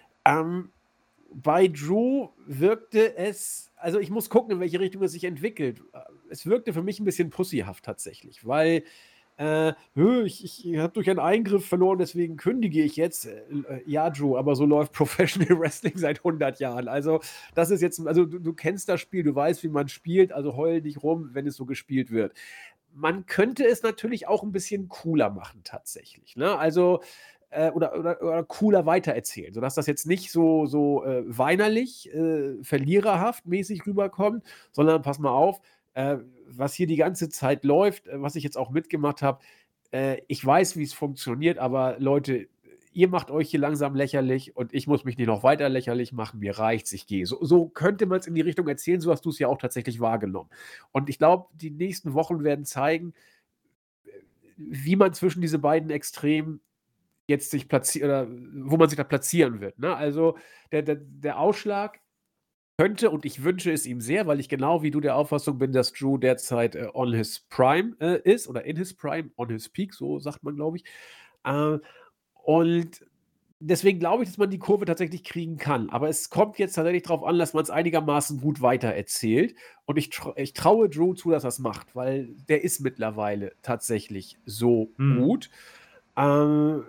Ähm, bei Drew wirkte es also, ich muss gucken, in welche Richtung es sich entwickelt. Äh, es wirkte für mich 'n bisschen pussyhaft tatsächlich, weil, äh: „Hö, ich ich habe durch einen Eingriff verloren, deswegen kündige ich jetzt.“ Äh, äh, ja, Drew, aber so läuft Professional Wrestling seit hundert Jahren. Also, das ist jetzt also, du du kennst das Spiel, du weißt, wie man spielt, also heul nicht rum, wenn es so gespielt wird. Man könnte es natürlich auch 'n bisschen cooler machen tatsächlich, ne? Also, äh, oder oder oder cooler weitererzählen, sodass das jetzt nicht so so, äh, weinerlich, äh, verliererhaft mäßig rüberkommt, sondern pass mal auf, äh, was hier die ganze Zeit läuft, äh, was ich jetzt auch mitgemacht habe, äh, ich weiß, wie's funktioniert, aber Leute, ihr macht euch hier langsam lächerlich und ich muss mich nicht noch weiter lächerlich machen. Mir reicht's, ich gehe. So so könnte man's in die Richtung erzählen, so hast du's ja auch tatsächlich wahrgenommen. Und ich glaube, die nächsten Wochen werden zeigen, äh, wie man zwischen diese beiden Extremen jetzt sich platzi oder wo man sich da platzieren wird, ne? Also, der der der Ausschlag könnte und ich wünsche es ihm sehr, weil ich genau wie du der Auffassung bin, dass Drew derzeit, äh, on his prime, äh, ist oder in his prime, on his peak, so sagt man, glaube ich. Äh, und deswegen glaube ich, dass man die Kurve tatsächlich kriegen kann. Aber es kommt jetzt tatsächlich drauf an, dass man's einigermaßen gut weitererzählt. Und ich tr ich traue Drew zu, dass er's macht, weil der ist mittlerweile tatsächlich so Mhm. gut. Ähm,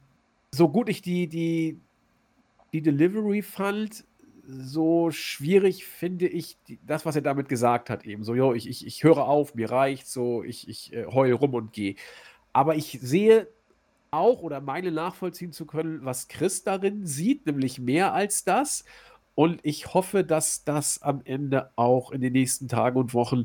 so gut ich die die die Delivery fand, so schwierig finde ich die das, was er damit gesagt hat eben so: „Jo, ich ich ich höre auf, mir reicht's so, ich ich, äh, heule rum und gehe.“ Aber ich sehe auch oder meine nachvollziehen zu können, was Chris darin sieht, nämlich mehr als das. Und ich hoffe, dass das am Ende auch in den nächsten Tagen und Wochen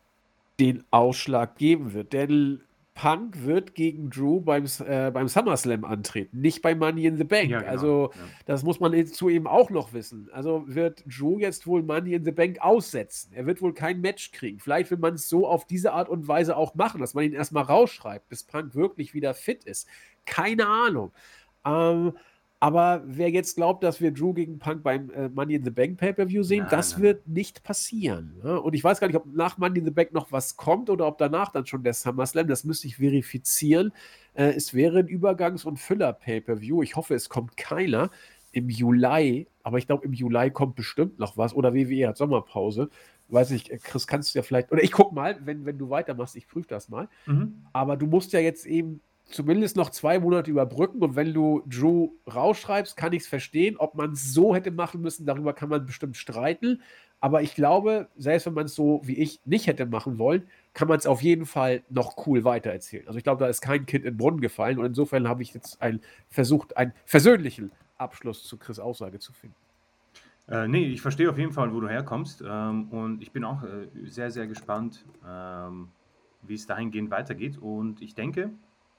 den Ausschlag geben wird. Denn Punk wird gegen Drew beim S äh, beim SummerSlam antreten, nicht bei Money in the Ja, Bank. genau, Also, ja. das muss man jetzt zu eben auch noch wissen. Also, wird Drew jetzt wohl Money in the Bank aussetzen. Er wird wohl kein Match kriegen. Vielleicht will man's so auf diese Art und Weise auch machen, dass man ihn erst mal rausschreibt, bis Punk wirklich wieder fit ist. Keine Ahnung. Ähm, aber wer jetzt glaubt, dass wir Drew gegen Punk beim, äh, Money in the Bank Pay-per-View sehen, Nein, das nein, nein. wird nicht passieren, ne? Und ich weiß gar nicht, ob nach Money in the Bank noch was kommt oder ob danach dann schon der SummerSlam, das müsste ich verifizieren. Äh, es wäre 'n Übergangs und Füller-Pay-per-View. Ich hoffe, es kommt keiner im Juli, aber ich glaube, im Juli kommt bestimmt noch was oder W W E hat Sommerpause. Weiß nicht, äh, Chris, kannst du ja vielleicht oder ich gucke mal, wenn wenn du weitermachst, ich prüfe das mal. Mhm. Aber du musst ja jetzt eben zumindest noch zwei Monate überbrücken und wenn du Drew rausschreibst, kann ich's verstehen. Ob man's so hätte machen müssen, darüber kann man bestimmt streiten. Aber ich glaube, selbst wenn man's so wie ich nicht hätte machen wollen, kann man's auf jeden Fall noch cool weitererzählen. Also, ich glaube, da ist kein Kind in 'n Brunnen gefallen und insofern habe ich jetzt ein versucht, einen versöhnlichen Abschluss zu Chris' Aussage zu finden. Äh, ne, ich verstehe auf jeden Fall, wo du herkommst, ähm, und ich bin auch, äh, sehr, sehr gespannt, ähm, wie's dahingehend weitergeht. Und ich denke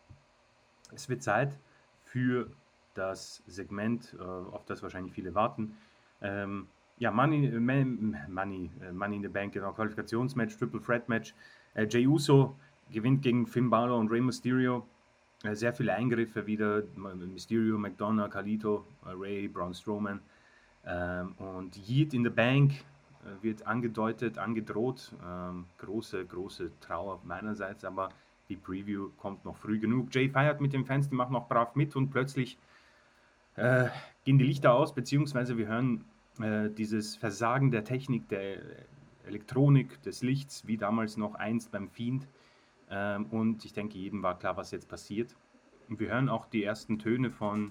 es wird Zeit für das Segment, äh, auf das wahrscheinlich viele warten. Ähm, ja, Money äh, Ma Money äh, Money in the Bank, genau, Qualifikationsmatch, Triple Threat Match. Äh, Jey Uso gewinnt gegen Finn Balor und Rey Mysterio. Äh, sehr viele Eingriffe wieder, M Mysterio, McDonagh, Carlito, äh, Rey, Braun Strowman. Ähm, und Yeet in the Bank äh, wird angedeutet, angedroht. Ähm, große, große Trauer meinerseits, aber die Preview kommt noch früh genug. Jay feiert mit den Fans, die machen auch brav mit und plötzlich äh, gehen die Lichter aus, beziehungsweise wir hören äh, dieses Versagen der Technik, der Elektronik, des Lichts, wie damals noch einst beim Fiend. Ähm, und ich denke, jedem war klar, was jetzt passiert. Und wir hören auch die ersten Töne von,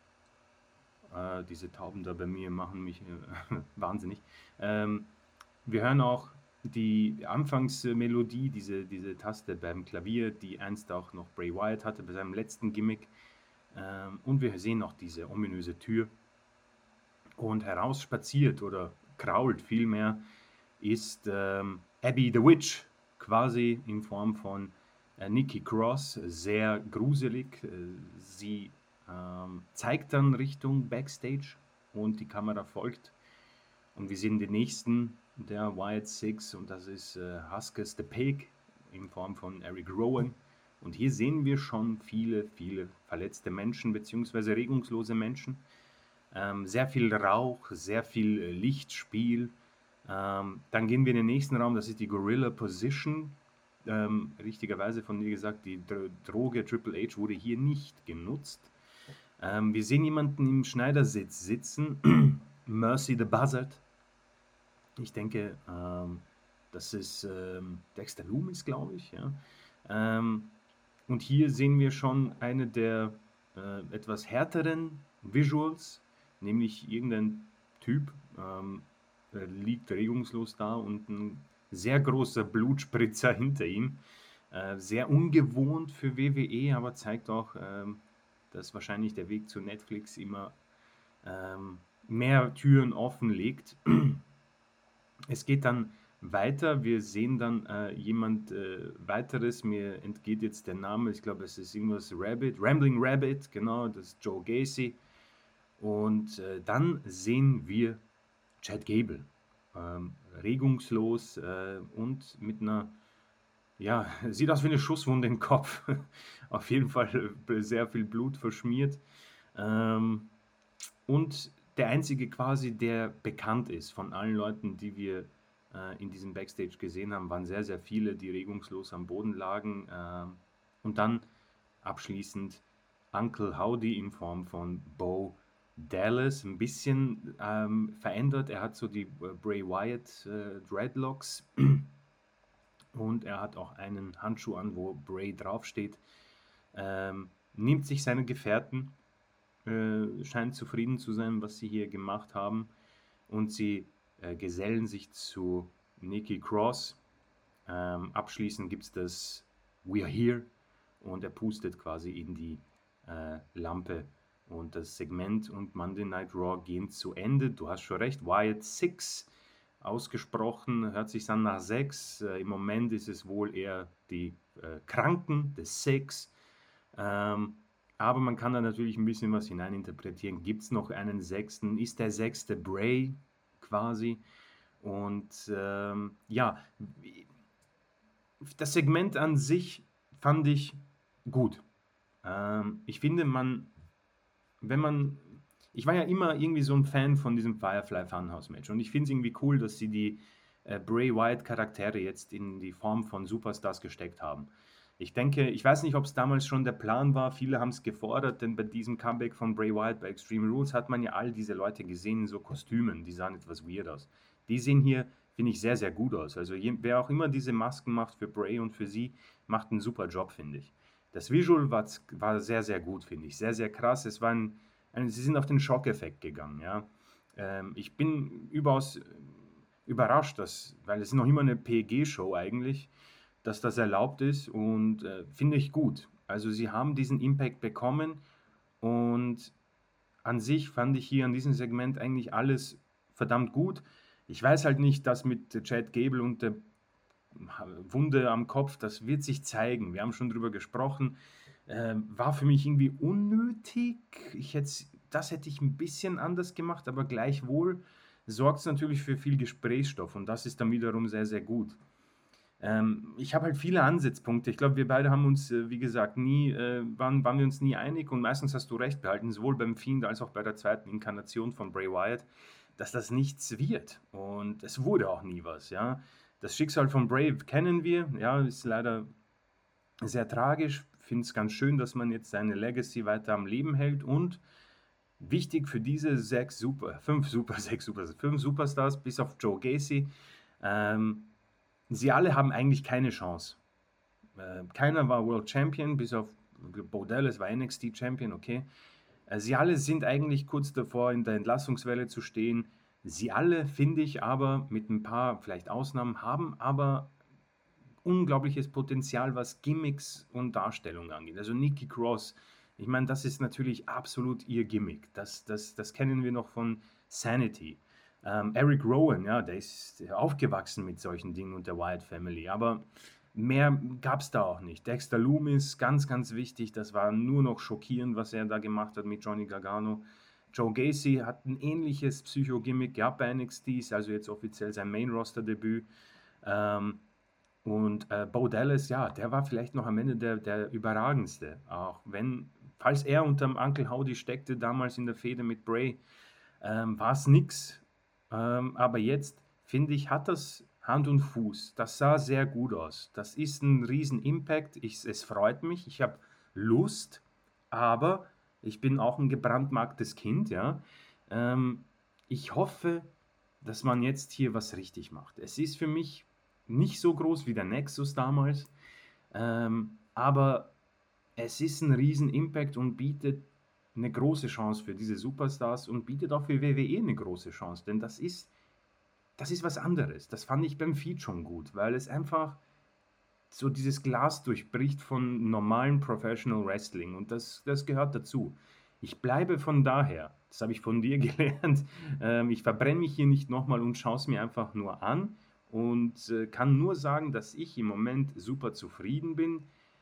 äh, diese Tauben da bei mir machen mich äh, wahnsinnig. Ähm, wir hören auch die Anfangsmelodie, diese, diese Taste beim Klavier, die einst auch noch Bray Wyatt hatte bei seinem letzten Gimmick. Ähm, und wir sehen auch diese ominöse Tür. Und heraus spaziert oder krault vielmehr ist ähm, Abby the Witch, quasi in Form von äh, Nikki Cross, sehr gruselig. Äh, sie ähm, zeigt dann Richtung Backstage und die Kamera folgt. Und wir sehen den nächsten der Wyatt Six und das ist äh, Huskus the Pig in Form von Eric Rowan. Und hier sehen wir schon viele, viele verletzte Menschen bzw. regungslose Menschen. Ähm, sehr viel Rauch, sehr viel äh, Lichtspiel. Ähm, dann gehen wir in den nächsten Raum, das ist die Gorilla Position. Ähm, richtigerweise von dir gesagt, die Dro- Droge Triple H wurde hier nicht genutzt. Ähm, wir sehen jemanden im Schneidersitz sitzen, Mercy the Buzzard. Ich denke, ähm, das ist ähm, Dexter Loomis, glaube ich. Ja. Ähm, und hier sehen wir schon eine der äh, etwas härteren Visuals, nämlich irgendein Typ ähm, äh, liegt regungslos da und ein sehr großer Blutspritzer hinter ihm. Äh, sehr ungewohnt für W W E, aber zeigt auch, ähm, dass wahrscheinlich der Weg zu Netflix immer ähm, mehr Türen offen legt. Es geht dann weiter. Wir sehen dann äh, jemand äh, weiteres. Mir entgeht jetzt der Name. Ich glaube, es ist irgendwas Rabbit, Rambling Rabbit, genau, das ist Joe Gacy. Und äh, dann sehen wir Chad Gable, ähm, regungslos äh, und mit einer, ja, sieht aus wie eine Schusswunde im Kopf. Auf jeden Fall äh, sehr viel Blut verschmiert. Ähm, und der einzige quasi, der bekannt ist von allen Leuten, die wir äh, in diesem Backstage gesehen haben, waren sehr, sehr viele, die regungslos am Boden lagen. Äh, und dann abschließend Uncle Howdy in Form von Bo Dallas, ein bisschen ähm, verändert. Er hat so die äh, Bray Wyatt äh, Dreadlocks und er hat auch einen Handschuh an, wo Bray draufsteht. Ähm, nimmt sich seine Gefährten, äh, scheint zufrieden zu sein, was sie hier gemacht haben. Und sie äh, gesellen sich zu Nikki Cross. Ähm, abschließend gibt es das We are here und er pustet quasi in die äh, Lampe. Und das Segment und Monday Night Raw gehen zu Ende. Du hast schon recht, Wyatt six ausgesprochen, hört sich an nach sechs. Äh, Im Moment ist es wohl eher die äh, Kranken, des Six. Ähm, aber man kann da natürlich ein bisschen was hineininterpretieren. Gibt es noch einen sechsten? Ist der sechste Bray quasi? Und ähm, ja, das Segment an sich fand ich gut. Ähm, ich finde, man, wenn man, ich war ja immer irgendwie so ein Fan von diesem Firefly Funhouse Match und ich finde es irgendwie cool, dass sie die äh, Bray Wyatt Charaktere jetzt in die Form von Superstars gesteckt haben. Ich denke, ich weiß nicht, ob es damals schon der Plan war, viele haben es gefordert, denn bei diesem Comeback von Bray Wyatt bei Extreme Rules hat man ja all diese Leute gesehen in so Kostümen, die sahen etwas weird aus. Die sehen hier, finde ich, sehr, sehr gut aus. Also je, wer auch immer diese Masken macht für Bray und für sie, macht einen super Job, finde ich. Das Visual war, war sehr, sehr gut, finde ich. Sehr, sehr krass. Es war ein, ein, sie sind auf den Schockeffekt gegangen, ja. Ähm, ich bin überaus überrascht, dass, weil es ist noch immer eine P G-Show eigentlich, dass das erlaubt ist und äh, finde ich gut. Also sie haben diesen Impact bekommen und an sich fand ich hier an diesem Segment eigentlich alles verdammt gut. Ich weiß halt nicht, das mit Chad Gable und der Wunde am Kopf, das wird sich zeigen. Wir haben schon drüber gesprochen. Ähm, war für mich irgendwie unnötig. Ich hätte, das hätte ich ein bisschen anders gemacht, aber gleichwohl sorgt es natürlich für viel Gesprächsstoff und das ist dann wiederum sehr, sehr gut. Ähm, ich habe halt viele Ansatzpunkte. Ich glaube, wir beide haben uns, äh, wie gesagt, nie, äh, waren, waren wir uns nie einig und meistens hast du recht behalten, sowohl beim Fiend als auch bei der zweiten Inkarnation von Bray Wyatt. dass das nichts wird. Und es wurde auch nie was, ja. Das Schicksal von Brave kennen wir, ja, ist leider sehr tragisch. Finde es ganz schön, dass man jetzt seine Legacy weiter am Leben hält und wichtig für diese sechs Super, fünf Super, sechs Super, fünf Superstars, bis auf Joe Gacy, ähm, sie alle haben eigentlich keine Chance. Äh, keiner war World Champion, bis auf Bo Dallas war N X T Champion, okay. Äh, sie alle sind eigentlich kurz davor, in der Entlassungswelle zu stehen. Sie alle, finde ich, aber mit ein paar vielleicht Ausnahmen, haben aber unglaubliches Potenzial, was Gimmicks und Darstellung angeht. Also Nikki Cross, ich meine, das ist natürlich absolut ihr Gimmick. Das, das, das kennen wir noch von Sanity. Ähm, Eric Rowan, ja, der ist aufgewachsen mit solchen Dingen und der Wyatt Family, aber mehr gab es da auch nicht. Dexter Loomis, ganz, ganz wichtig, das war nur noch schockierend, was er da gemacht hat mit Johnny Gargano. Joe Gacy hat ein ähnliches Psycho-Gimmick gehabt bei N X T, ist also jetzt offiziell sein Main-Roster-Debüt. Ähm, und äh, Bo Dallas, ja, der war vielleicht noch am Ende der, der überragendste. Auch wenn, falls er unterm Uncle Howdy steckte, damals in der Fehde mit Bray, ähm, war es nix. Ähm, aber jetzt, finde ich, hat das Hand und Fuß. Das sah sehr gut aus. Das ist ein riesen Impact. Ich, es freut mich. Ich habe Lust, aber ich bin auch ein gebrandmarktes Kind, ja. Ähm, ich hoffe, dass man jetzt hier was richtig macht. Es ist für mich nicht so groß wie der Nexus damals, ähm, aber es ist ein riesen Impact und bietet eine große Chance für diese Superstars und bietet auch für W W E eine große Chance, denn das ist, das ist was anderes. Das fand ich beim Feed schon gut, weil es einfach so dieses Glas durchbricht von normalen Professional Wrestling und das, das gehört dazu. Ich bleibe von daher, das habe ich von dir gelernt, ähm, ich verbrenne mich hier nicht nochmal und schaue es mir einfach nur an und äh, kann nur sagen, dass ich im Moment super zufrieden bin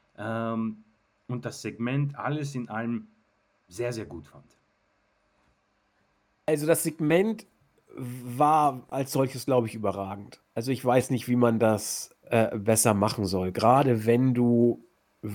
ähm, und das Segment alles in allem sehr, sehr gut fand. Also das Segment war als solches, glaube ich, überragend. Also ich weiß nicht, wie man das äh, besser machen soll. Gerade wenn du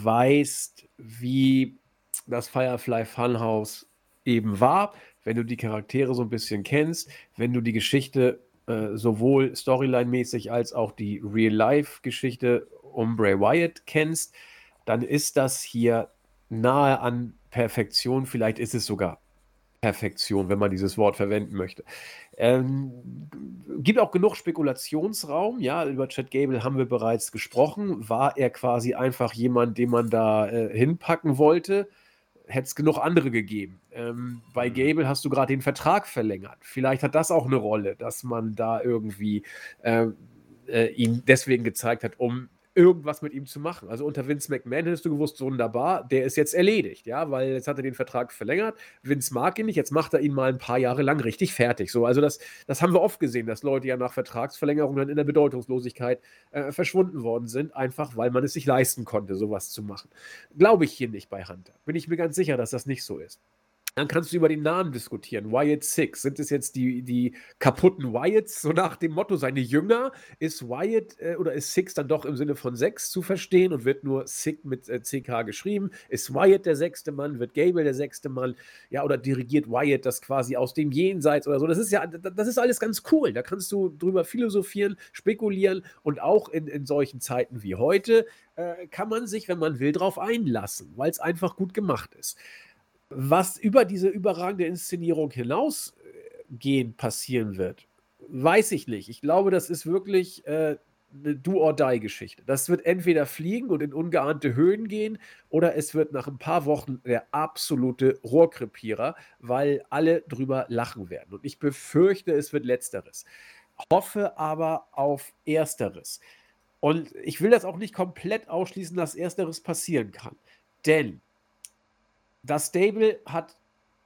weißt, wie das Firefly Funhouse eben war, wenn du die Charaktere so ein bisschen kennst, wenn du die Geschichte äh, sowohl Storyline-mäßig als auch die Real-Life-Geschichte um Bray Wyatt kennst, dann ist das hier nahe an Perfektion. Vielleicht ist es sogar Perfektion, wenn man dieses Wort verwenden möchte. Ähm, gibt auch genug Spekulationsraum. Ja, über Chad Gable haben wir bereits gesprochen. War er quasi einfach jemand, den man da äh, hinpacken wollte? Hätte es genug andere gegeben. Ähm, bei Mhm. Gable hast du gerade den Vertrag verlängert. Vielleicht hat das auch eine Rolle, dass man da irgendwie äh, äh, ihn deswegen gezeigt hat, um irgendwas mit ihm zu machen. Also unter Vince McMahon hättest du gewusst, wunderbar, der ist jetzt erledigt, ja, weil jetzt hat er den Vertrag verlängert. Vince mag ihn nicht, jetzt macht er ihn mal ein paar Jahre lang richtig fertig. So, also das, das haben wir oft gesehen, dass Leute ja nach Vertragsverlängerung dann in der Bedeutungslosigkeit äh, verschwunden worden sind, einfach weil man es sich leisten konnte, sowas zu machen. Glaube ich hier nicht bei Hunter. Bin ich mir ganz sicher, dass das nicht so ist. Dann kannst du über den Namen diskutieren. Wyatt Six. Sind es jetzt die, die kaputten Wyatts, so nach dem Motto, seine Jünger? Ist Wyatt äh, oder ist Six dann doch im Sinne von sechs zu verstehen und wird nur Sick mit äh, C K geschrieben? Ist Wyatt der sechste Mann? Wird Gable der sechste Mann? Ja, oder dirigiert Wyatt das quasi aus dem Jenseits oder so? Das ist ja, das ist alles ganz cool. Da kannst du drüber philosophieren, spekulieren und auch in, in solchen Zeiten wie heute äh, kann man sich, wenn man will, drauf einlassen, weil es einfach gut gemacht ist. Was über diese überragende Inszenierung hinausgehend passieren wird, weiß ich nicht. Ich glaube, das ist wirklich äh, eine Do-or-Die-Geschichte. Das wird entweder fliegen und in ungeahnte Höhen gehen oder es wird nach ein paar Wochen der absolute Rohrkrepierer, weil alle drüber lachen werden. Und ich befürchte, es wird Letzteres. Hoffe aber auf Ersteres. Und ich will das auch nicht komplett ausschließen, dass Ersteres passieren kann. Denn das Stable hat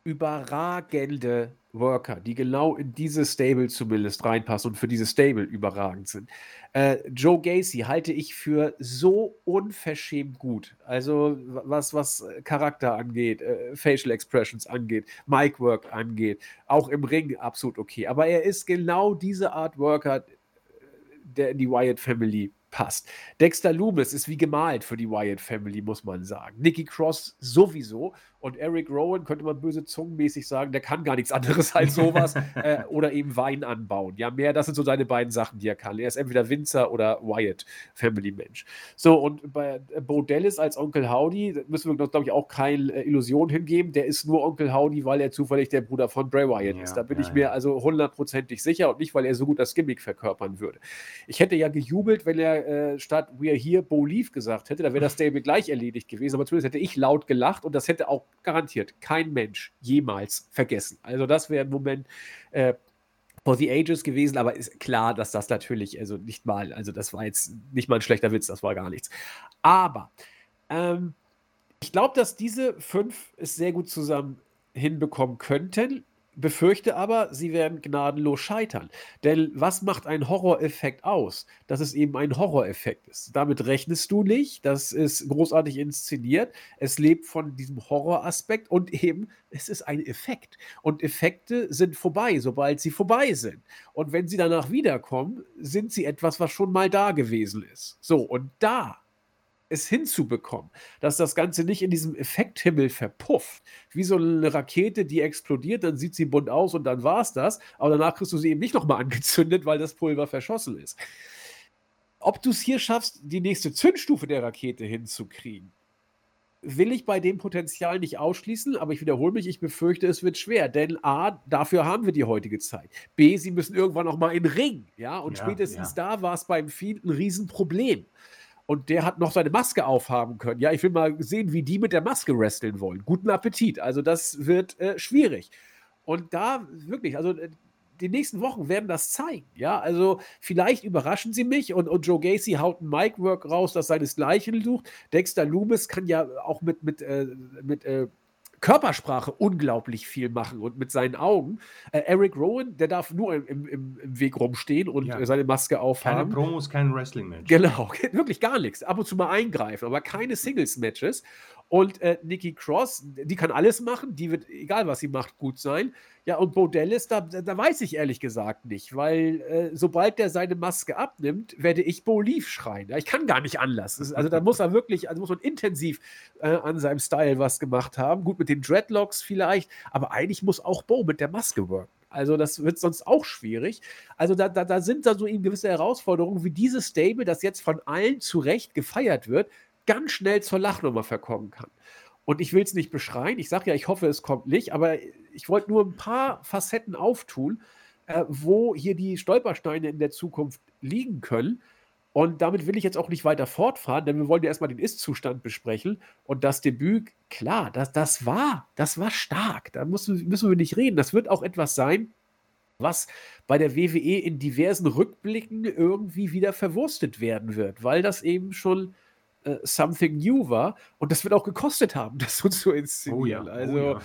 überragende Worker, die genau in dieses Stable zumindest reinpassen und für dieses Stable überragend sind. Äh, Joe Gacy halte ich für so unverschämt gut. Also was, was Charakter angeht, äh, Facial Expressions angeht, Mic Work angeht, auch im Ring absolut okay. Aber er ist genau diese Art Worker, der in die Wyatt Family passt. Dexter Loomis ist wie gemalt für die Wyatt Family, muss man sagen. Nikki Cross sowieso. Und Eric Rowan, könnte man böse zungenmäßig sagen, der kann gar nichts anderes als sowas äh, oder eben Wein anbauen. Ja, mehr, das sind so seine beiden Sachen, die er kann. Er ist entweder Winzer oder Wyatt-Family-Mensch. So, und bei äh, Bo Dallas als Onkel Howdy, da müssen wir, glaube ich, auch keine äh, Illusion hingeben. Der ist nur Onkel Howdy, weil er zufällig der Bruder von Bray Wyatt Ja, ist. Da bin ja, ich mir ja. also hundertprozentig sicher und nicht, weil er so gut das Gimmick verkörpern würde. Ich hätte ja gejubelt, wenn er äh, statt We're Here Bo Leaf gesagt hätte, da wäre das Stable gleich erledigt gewesen, aber zumindest hätte ich laut gelacht und das hätte auch garantiert kein Mensch jemals vergessen. Also das wäre ein Moment äh, for the ages gewesen, aber ist klar, dass das natürlich, also nicht mal, also das war jetzt nicht mal ein schlechter Witz, das war gar nichts. Aber ähm, ich glaube, dass diese fünf es sehr gut zusammen hinbekommen könnten, befürchte aber, sie werden gnadenlos scheitern. Denn was macht ein Horroreffekt aus? Dass es eben ein Horroreffekt ist. Damit rechnest du nicht, das ist großartig inszeniert, es lebt von diesem Horroraspekt und eben, es ist ein Effekt. Und Effekte sind vorbei, sobald sie vorbei sind. Und wenn sie danach wiederkommen, sind sie etwas, was schon mal da gewesen ist. So, und da es hinzubekommen, dass das Ganze nicht in diesem Effekthimmel verpufft, wie so eine Rakete, die explodiert, dann sieht sie bunt aus und dann war es das, aber danach kriegst du sie eben nicht nochmal angezündet, weil das Pulver verschossen ist. Ob du es hier schaffst, die nächste Zündstufe der Rakete hinzukriegen, will ich bei dem Potenzial nicht ausschließen, aber ich wiederhole mich, ich befürchte, es wird schwer, denn A, dafür haben wir die heutige Zeit. B, sie müssen irgendwann noch mal in den Ring, ja, und Ja, spätestens ja. da war es beim Fiend ein Riesenproblem. Und der hat noch seine Maske aufhaben können. Ja, ich will mal sehen, wie die mit der Maske wresteln wollen. Guten Appetit. Also das wird äh, schwierig. Und da wirklich, also äh, die nächsten Wochen werden das zeigen. Ja, also vielleicht überraschen sie mich und, und Joe Gacy haut ein Mic-Work raus, das seinesgleichen sucht. Dexter Loomis kann ja auch mit, mit, äh, mit äh, Körpersprache unglaublich viel machen und mit seinen Augen. Äh, Eric Rowan, der darf nur im, im, im Weg rumstehen und Ja. äh, seine Maske Keine aufhaben. Promos, kein Wrestling-Match. Genau, wirklich gar nichts. Ab und zu mal eingreifen, aber keine Singles-Matches. Und äh, Nikki Cross, die kann alles machen, die wird, egal was sie macht, gut sein. Ja, und Bo Dallas, da, da weiß ich ehrlich gesagt nicht, weil äh, sobald der seine Maske abnimmt, werde ich Bo Leaf schreien. Ja, ich kann gar nicht anders. Das ist, also da muss er wirklich, also muss man intensiv äh, an seinem Style was gemacht haben. Gut mit den Dreadlocks vielleicht, aber eigentlich muss auch Bo mit der Maske worken. Also das wird sonst auch schwierig. Also da, da, da sind da so eben gewisse Herausforderungen, wie dieses Stable, das jetzt von allen zu Recht gefeiert wird, ganz schnell zur Lachnummer verkommen kann. Und ich will es nicht beschreien. Ich sage ja, ich hoffe, es kommt nicht, aber ich wollte nur ein paar Facetten auftun, äh, wo hier die Stolpersteine in der Zukunft liegen können. Und damit will ich jetzt auch nicht weiter fortfahren, denn wir wollen ja erstmal den Ist-Zustand besprechen. Und das Debüt, klar, das, das war, das war stark. Da müssen, müssen wir nicht reden. Das wird auch etwas sein, was bei der W W E in diversen Rückblicken irgendwie wieder verwurstet werden wird, weil das eben schon äh, something new war. Und das wird auch gekostet haben, das so zu inszenieren. Oh ja, also oh ja.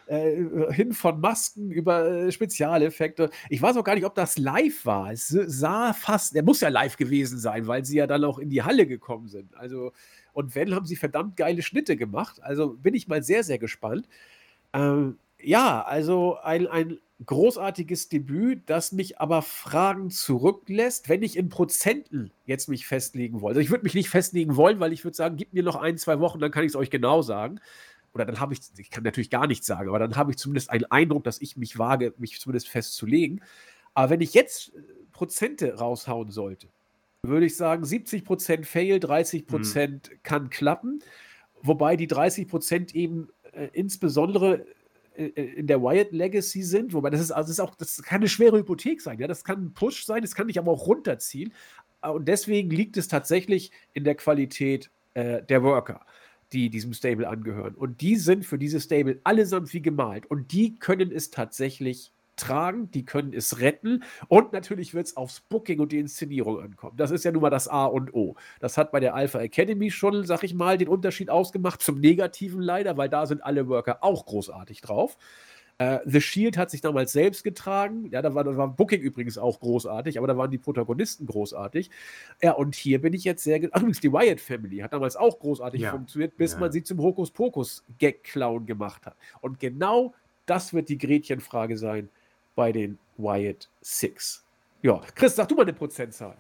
Äh, hin von Masken über äh, Spezialeffekte. Ich weiß auch gar nicht, ob das live war. Es sah fast, der muss ja live gewesen sein, weil sie ja dann auch in die Halle gekommen sind. Also, und wenn, haben sie verdammt geile Schnitte gemacht. Also bin ich mal sehr, sehr gespannt. Ähm, ja, also ein, ein großartiges Debüt, das mich aber Fragen zurücklässt, wenn ich in Prozenten jetzt mich festlegen wollte. Also ich würde mich nicht festlegen wollen, weil ich würde sagen, gib mir noch ein, zwei Wochen, dann kann ich es euch genau sagen. Oder dann habe ich, ich kann natürlich gar nichts sagen, aber dann habe ich zumindest einen Eindruck, dass ich mich wage, mich zumindest festzulegen. Aber wenn ich jetzt Prozente raushauen sollte, würde ich sagen, siebzig Prozent Fail, dreißig Prozent hm. kann klappen. Wobei die dreißig Prozent eben äh, insbesondere äh, in der Wyatt Legacy sind. Wobei das ist, also das ist auch, das kann eine schwere Hypothek sein. Ja? Das kann ein Push sein, das kann dich aber auch runterziehen. Und deswegen liegt es tatsächlich in der Qualität äh, der Worker, die diesem Stable angehören. Und die sind für dieses Stable allesamt wie gemalt. Und die können es tatsächlich tragen, die können es retten. Und natürlich wird es aufs Booking und die Inszenierung ankommen. Das ist ja nun mal das A und O. Das hat bei der Alpha Academy schon, sag ich mal, den Unterschied ausgemacht. Zum Negativen leider, weil da sind alle Worker auch großartig drauf. Uh, The Shield hat sich damals selbst getragen. Ja, da war, da war Booking übrigens auch großartig, aber da waren die Protagonisten großartig. Ja, und hier bin ich jetzt sehr. Ach, übrigens, die Wyatt Family hat damals auch großartig Ja. funktioniert, bis Ja. man sie zum Hokuspokus-Gag-Clown gemacht hat. Und genau das wird die Gretchenfrage sein bei den Wyatt Six. Ja, Chris, sag du mal eine Prozentzahl.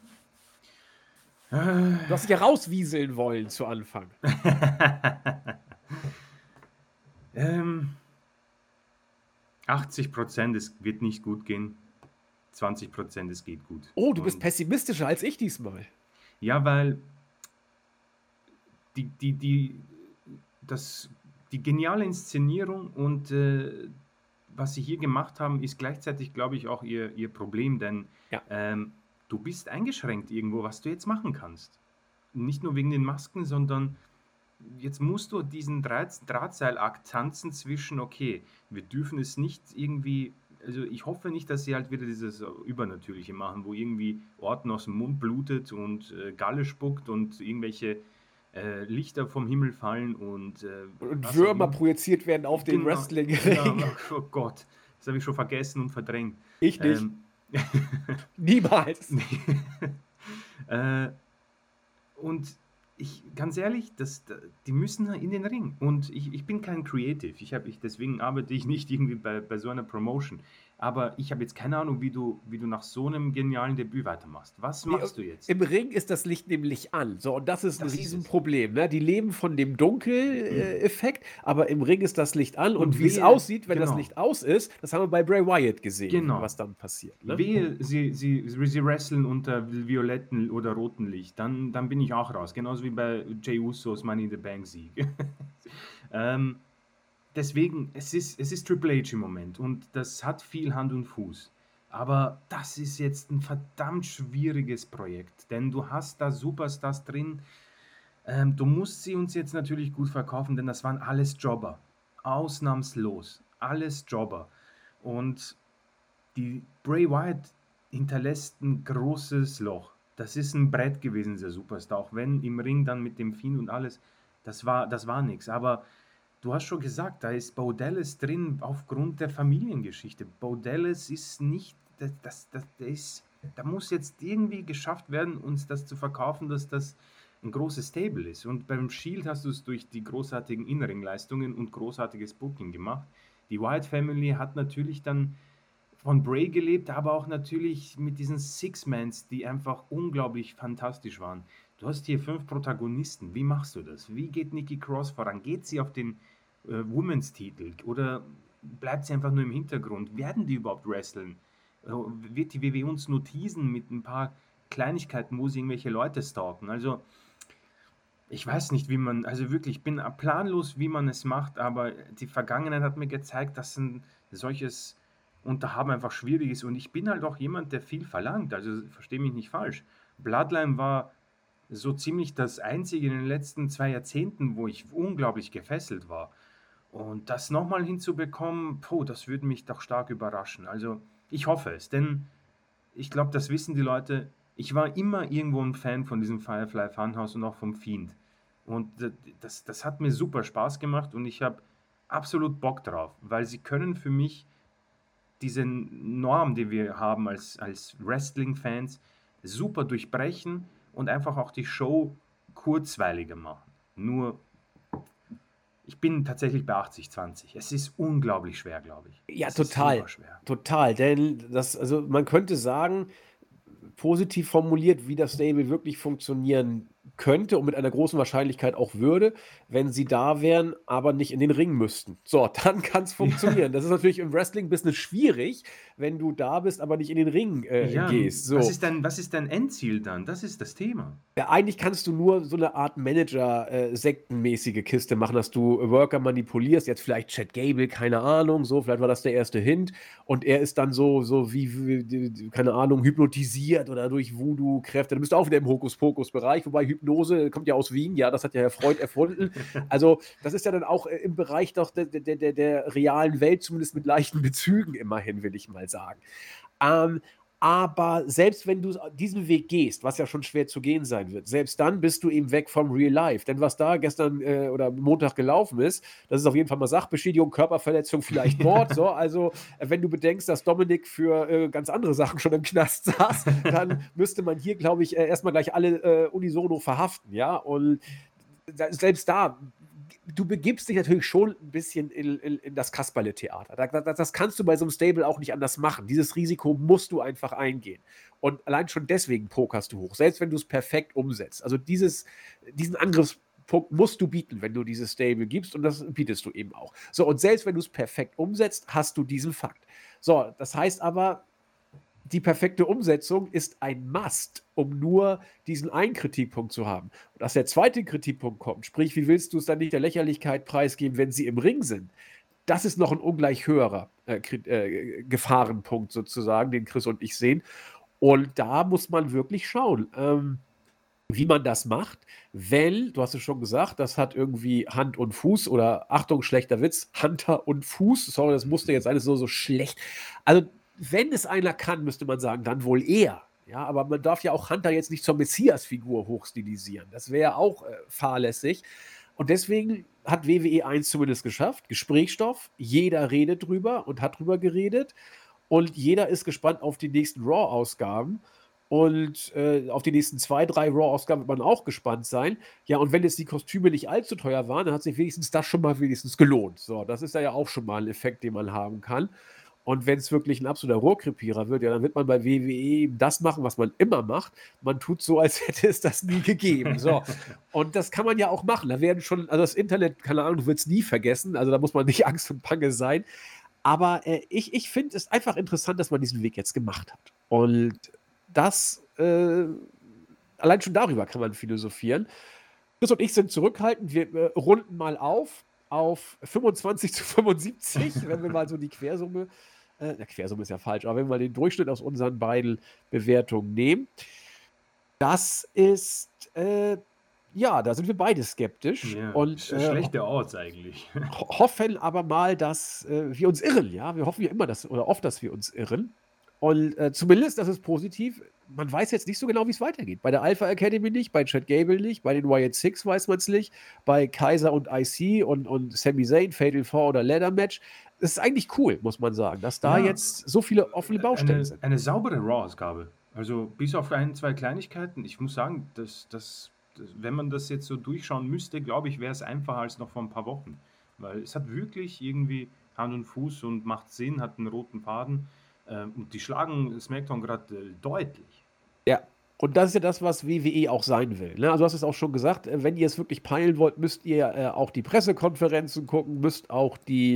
Du hast dich ja rauswieseln wollen zu Anfang. Ähm, achtzig Prozent es wird nicht gut gehen, zwanzig Prozent es geht gut. Oh, du bist Und pessimistischer als ich diesmal. ja, weil die, die, die, das, die geniale Inszenierung und äh, was sie hier gemacht haben, ist gleichzeitig, glaube ich, auch ihr, ihr Problem, denn Ja. ähm, du bist eingeschränkt irgendwo, was du jetzt machen kannst. Nicht nur wegen den Masken, sondern jetzt musst du diesen Draht, Drahtseilakt tanzen zwischen, okay, wir dürfen es nicht irgendwie, also ich hoffe nicht, dass sie halt wieder dieses Übernatürliche machen, wo irgendwie Orten aus dem Mund blutet und äh, Galle spuckt und irgendwelche äh, Lichter vom Himmel fallen und äh, Und was auch Würmer immer. projiziert werden auf den Genau, ja, Wrestlingring. oh Gott, das habe ich schon vergessen und verdrängt. Ich nicht. Ähm, Niemals. nee. äh, und ich, ganz ehrlich, das, da- die müssen in den Ring. Und ich, ich bin kein Creative. Ich hab, ich, deswegen arbeite ich nicht irgendwie bei, bei so einer Promotion. Aber ich habe jetzt keine Ahnung, wie du, wie du nach so einem genialen Debüt weitermachst. Was Nee, machst du jetzt? im Ring ist das Licht nämlich an. So, und das ist ein Das ist es. Riesenproblem. Ne? Die leben von dem Dunkel-Effekt, aber im Ring ist das Licht an. Und, Und wie es wehe, aussieht, wenn das genau. Licht aus ist, das haben wir bei Bray Wyatt gesehen, Genau. was dann passiert. Ne? Wehe, sie, sie, sie wresteln unter violetten oder roten Licht, dann, dann bin ich auch raus. Genauso wie bei Jey Usos Money in the Bank Sieg. ähm, deswegen, es ist, es ist Triple H im Moment und das hat viel Hand und Fuß. Aber das ist jetzt ein verdammt schwieriges Projekt, denn du hast da Superstars drin. Ähm, du musst sie uns jetzt natürlich gut verkaufen, denn das waren alles Jobber. Ausnahmslos. Alles Jobber. Und die Bray Wyatt hinterlässt ein großes Loch. Das ist ein Brett gewesen, dieser Superstar. Auch wenn im Ring dann mit dem Fiend und alles, das war, das war nichts. Aber du hast schon gesagt, da ist Bo Dallas drin aufgrund der Familiengeschichte. Bo Dallas ist nicht, das, das, das, das ist, da muss jetzt irgendwie geschafft werden, uns das zu verkaufen, dass das ein großes Stable ist. Und beim Shield hast du es durch die großartigen Innenringleistungen und großartiges Booking gemacht. Die Wyatt Family hat natürlich dann von Bray gelebt, aber auch natürlich mit diesen Six-Mans, die einfach unglaublich fantastisch waren. Du hast hier fünf Protagonisten. Wie machst du das? Wie geht Nikki Cross voran? Geht sie auf den äh, Women's-Titel oder bleibt sie einfach nur im Hintergrund? Werden die überhaupt wresteln? Äh, wird die W W uns nur teasen mit ein paar Kleinigkeiten, wo sie irgendwelche Leute stalken? Also, ich weiß nicht, wie man, also wirklich, ich bin planlos, wie man es macht, aber die Vergangenheit hat mir gezeigt, dass ein solches Unterhaben einfach schwierig ist. Und ich bin halt auch jemand, der viel verlangt. Also verstehe mich nicht falsch. Bloodline war so ziemlich das Einzige in den letzten zwei Jahrzehnten, wo ich unglaublich gefesselt war. Und das nochmal hinzubekommen, puh, das würde mich doch stark überraschen. Also ich hoffe es, denn ich glaube, das wissen die Leute. Ich war immer irgendwo ein Fan von diesem Firefly Funhouse und auch vom Fiend. Und d- das, das hat mir super Spaß gemacht und ich habe absolut Bock drauf, weil sie können für mich diese Norm, die wir haben als, als Wrestling-Fans, super durchbrechen und einfach auch die Show kurzweiliger machen. Nur, ich bin tatsächlich bei achtzig zwanzig. Es ist unglaublich schwer, glaube ich. Ja, Es ist total. super schwer. Total. Denn das, also man könnte sagen, positiv formuliert, wie das Stable wirklich funktionieren könnte und mit einer großen Wahrscheinlichkeit auch würde, wenn sie da wären, aber nicht in den Ring müssten. So, dann kann es funktionieren. Das ist natürlich im Wrestling-Business schwierig, wenn du da bist, aber nicht in den Ring äh, Ja, gehst. was So. ist dein, was ist dein Endziel dann? Das ist das Thema. Ja, eigentlich kannst du nur so eine Art Manager-sektenmäßige Kiste machen, dass du Worker manipulierst. Jetzt vielleicht Chad Gable, keine Ahnung, so, vielleicht war das der erste Hint. Und er ist dann so, so wie, wie keine Ahnung, hypnotisiert oder durch Voodoo-Kräfte. Dann bist du auch wieder im Hokuspokus-Bereich, wobei Hypnose kommt ja aus Wien, ja, das hat ja Herr Freud erfunden. Also, das ist ja dann auch äh, im Bereich doch der, der, der, der realen Welt, zumindest mit leichten Bezügen immerhin, will ich mal sagen. Ähm, aber selbst wenn du diesen Weg gehst, was ja schon schwer zu gehen sein wird, selbst dann bist du eben weg vom Real Life. Denn was da gestern äh, oder Montag gelaufen ist, das ist auf jeden Fall mal Sachbeschädigung, Körperverletzung, vielleicht Mord. So. Also, äh, wenn du bedenkst, dass Dominik für äh, ganz andere Sachen schon im Knast saß, dann müsste man hier, glaube ich, äh, erstmal gleich alle äh, unisono verhaften. Ja, und da, selbst da, du begibst dich natürlich schon ein bisschen in, in, in das Kasperle-Theater. Da, da, das kannst du bei so einem Stable auch nicht anders machen. Dieses Risiko musst du einfach eingehen. Und allein schon deswegen pokerst du hoch, selbst wenn du es perfekt umsetzt. Also dieses, diesen Angriff Punkt musst du bieten, wenn du dieses Stable gibst, und das bietest du eben auch. So, und selbst wenn du es perfekt umsetzt, hast du diesen Fakt. So, das heißt aber, die perfekte Umsetzung ist ein Must, um nur diesen einen Kritikpunkt zu haben. Und dass der zweite Kritikpunkt kommt, sprich, wie willst du es dann nicht der Lächerlichkeit preisgeben, wenn sie im Ring sind? Das ist noch ein ungleich höherer äh, Kri- äh, Gefahrenpunkt sozusagen, den Chris und ich sehen. Und da muss man wirklich schauen, ähm, wie man das macht, weil, du hast es schon gesagt, das hat irgendwie Hand und Fuß oder, Achtung, schlechter Witz, Hunter und Fuß. Sorry, das musste jetzt alles so, so schlecht. Also, wenn es einer kann, müsste man sagen, dann wohl er. Ja, aber man darf ja auch Hunter jetzt nicht zur Messias-Figur hochstilisieren. Das wäre ja auch äh, fahrlässig. Und deswegen hat W W E eins zumindest geschafft. Gesprächsstoff, jeder redet drüber und hat drüber geredet. Und jeder ist gespannt auf die nächsten Raw-Ausgaben. Und äh, auf die nächsten zwei, drei Raw-Ausgaben wird man auch gespannt sein. Ja, und wenn jetzt die Kostüme nicht allzu teuer waren, dann hat sich wenigstens das schon mal wenigstens gelohnt. So, das ist ja auch schon mal ein Effekt, den man haben kann. Und wenn es wirklich ein absoluter Rohrkrepierer wird, ja, dann wird man bei W W E eben das machen, was man immer macht. Man tut so, als hätte es das nie gegeben. So. Und das kann man ja auch machen. Da werden schon, also das Internet, keine Ahnung, du wirst es nie vergessen. Also da muss man nicht Angst und Bange sein. Aber äh, ich, ich finde es einfach interessant, dass man diesen Weg jetzt gemacht hat. Und das, äh, allein schon darüber kann man philosophieren. Chris und ich sind zurückhaltend. Wir äh, runden mal auf auf fünfundzwanzig zu fünfundsiebzig, wenn wir mal so die Quersumme, äh, na, Quersumme ist ja falsch, aber wenn wir mal den Durchschnitt aus unseren beiden Bewertungen nehmen, das ist, äh, ja, da sind wir beide skeptisch Ja, und sch äh, schlechte Odds eigentlich. ho hoffen aber mal, dass äh, wir uns irren, ja. Wir hoffen ja immer, dass, oder oft, dass wir uns irren. Und äh, zumindest, das ist positiv. Man weiß jetzt nicht so genau, wie es weitergeht. Bei der Alpha Academy nicht, bei Chad Gable nicht, bei den Wyatt Six weiß man es nicht, bei Kaiser und I C und, und Sami Zayn, Fatal Four oder Ladder Match. Das ist eigentlich cool, muss man sagen, dass da Ja, jetzt so viele offene Baustellen eine, sind. eine saubere Raw-Ausgabe. Also bis auf ein, zwei Kleinigkeiten. Ich muss sagen, dass, dass, dass, wenn man das jetzt so durchschauen müsste, glaube ich, wäre es einfacher als noch vor ein paar Wochen. Weil es hat wirklich irgendwie Hand und Fuß und macht Sinn, hat einen roten Faden. Ähm, und die schlagen SmackDown gerade äh, deutlich. Ja. Und das ist ja das, was W W E auch sein will. Ne? Also du hast es auch schon gesagt, äh, wenn ihr es wirklich peilen wollt, müsst ihr äh, auch die Pressekonferenzen gucken, müsst auch die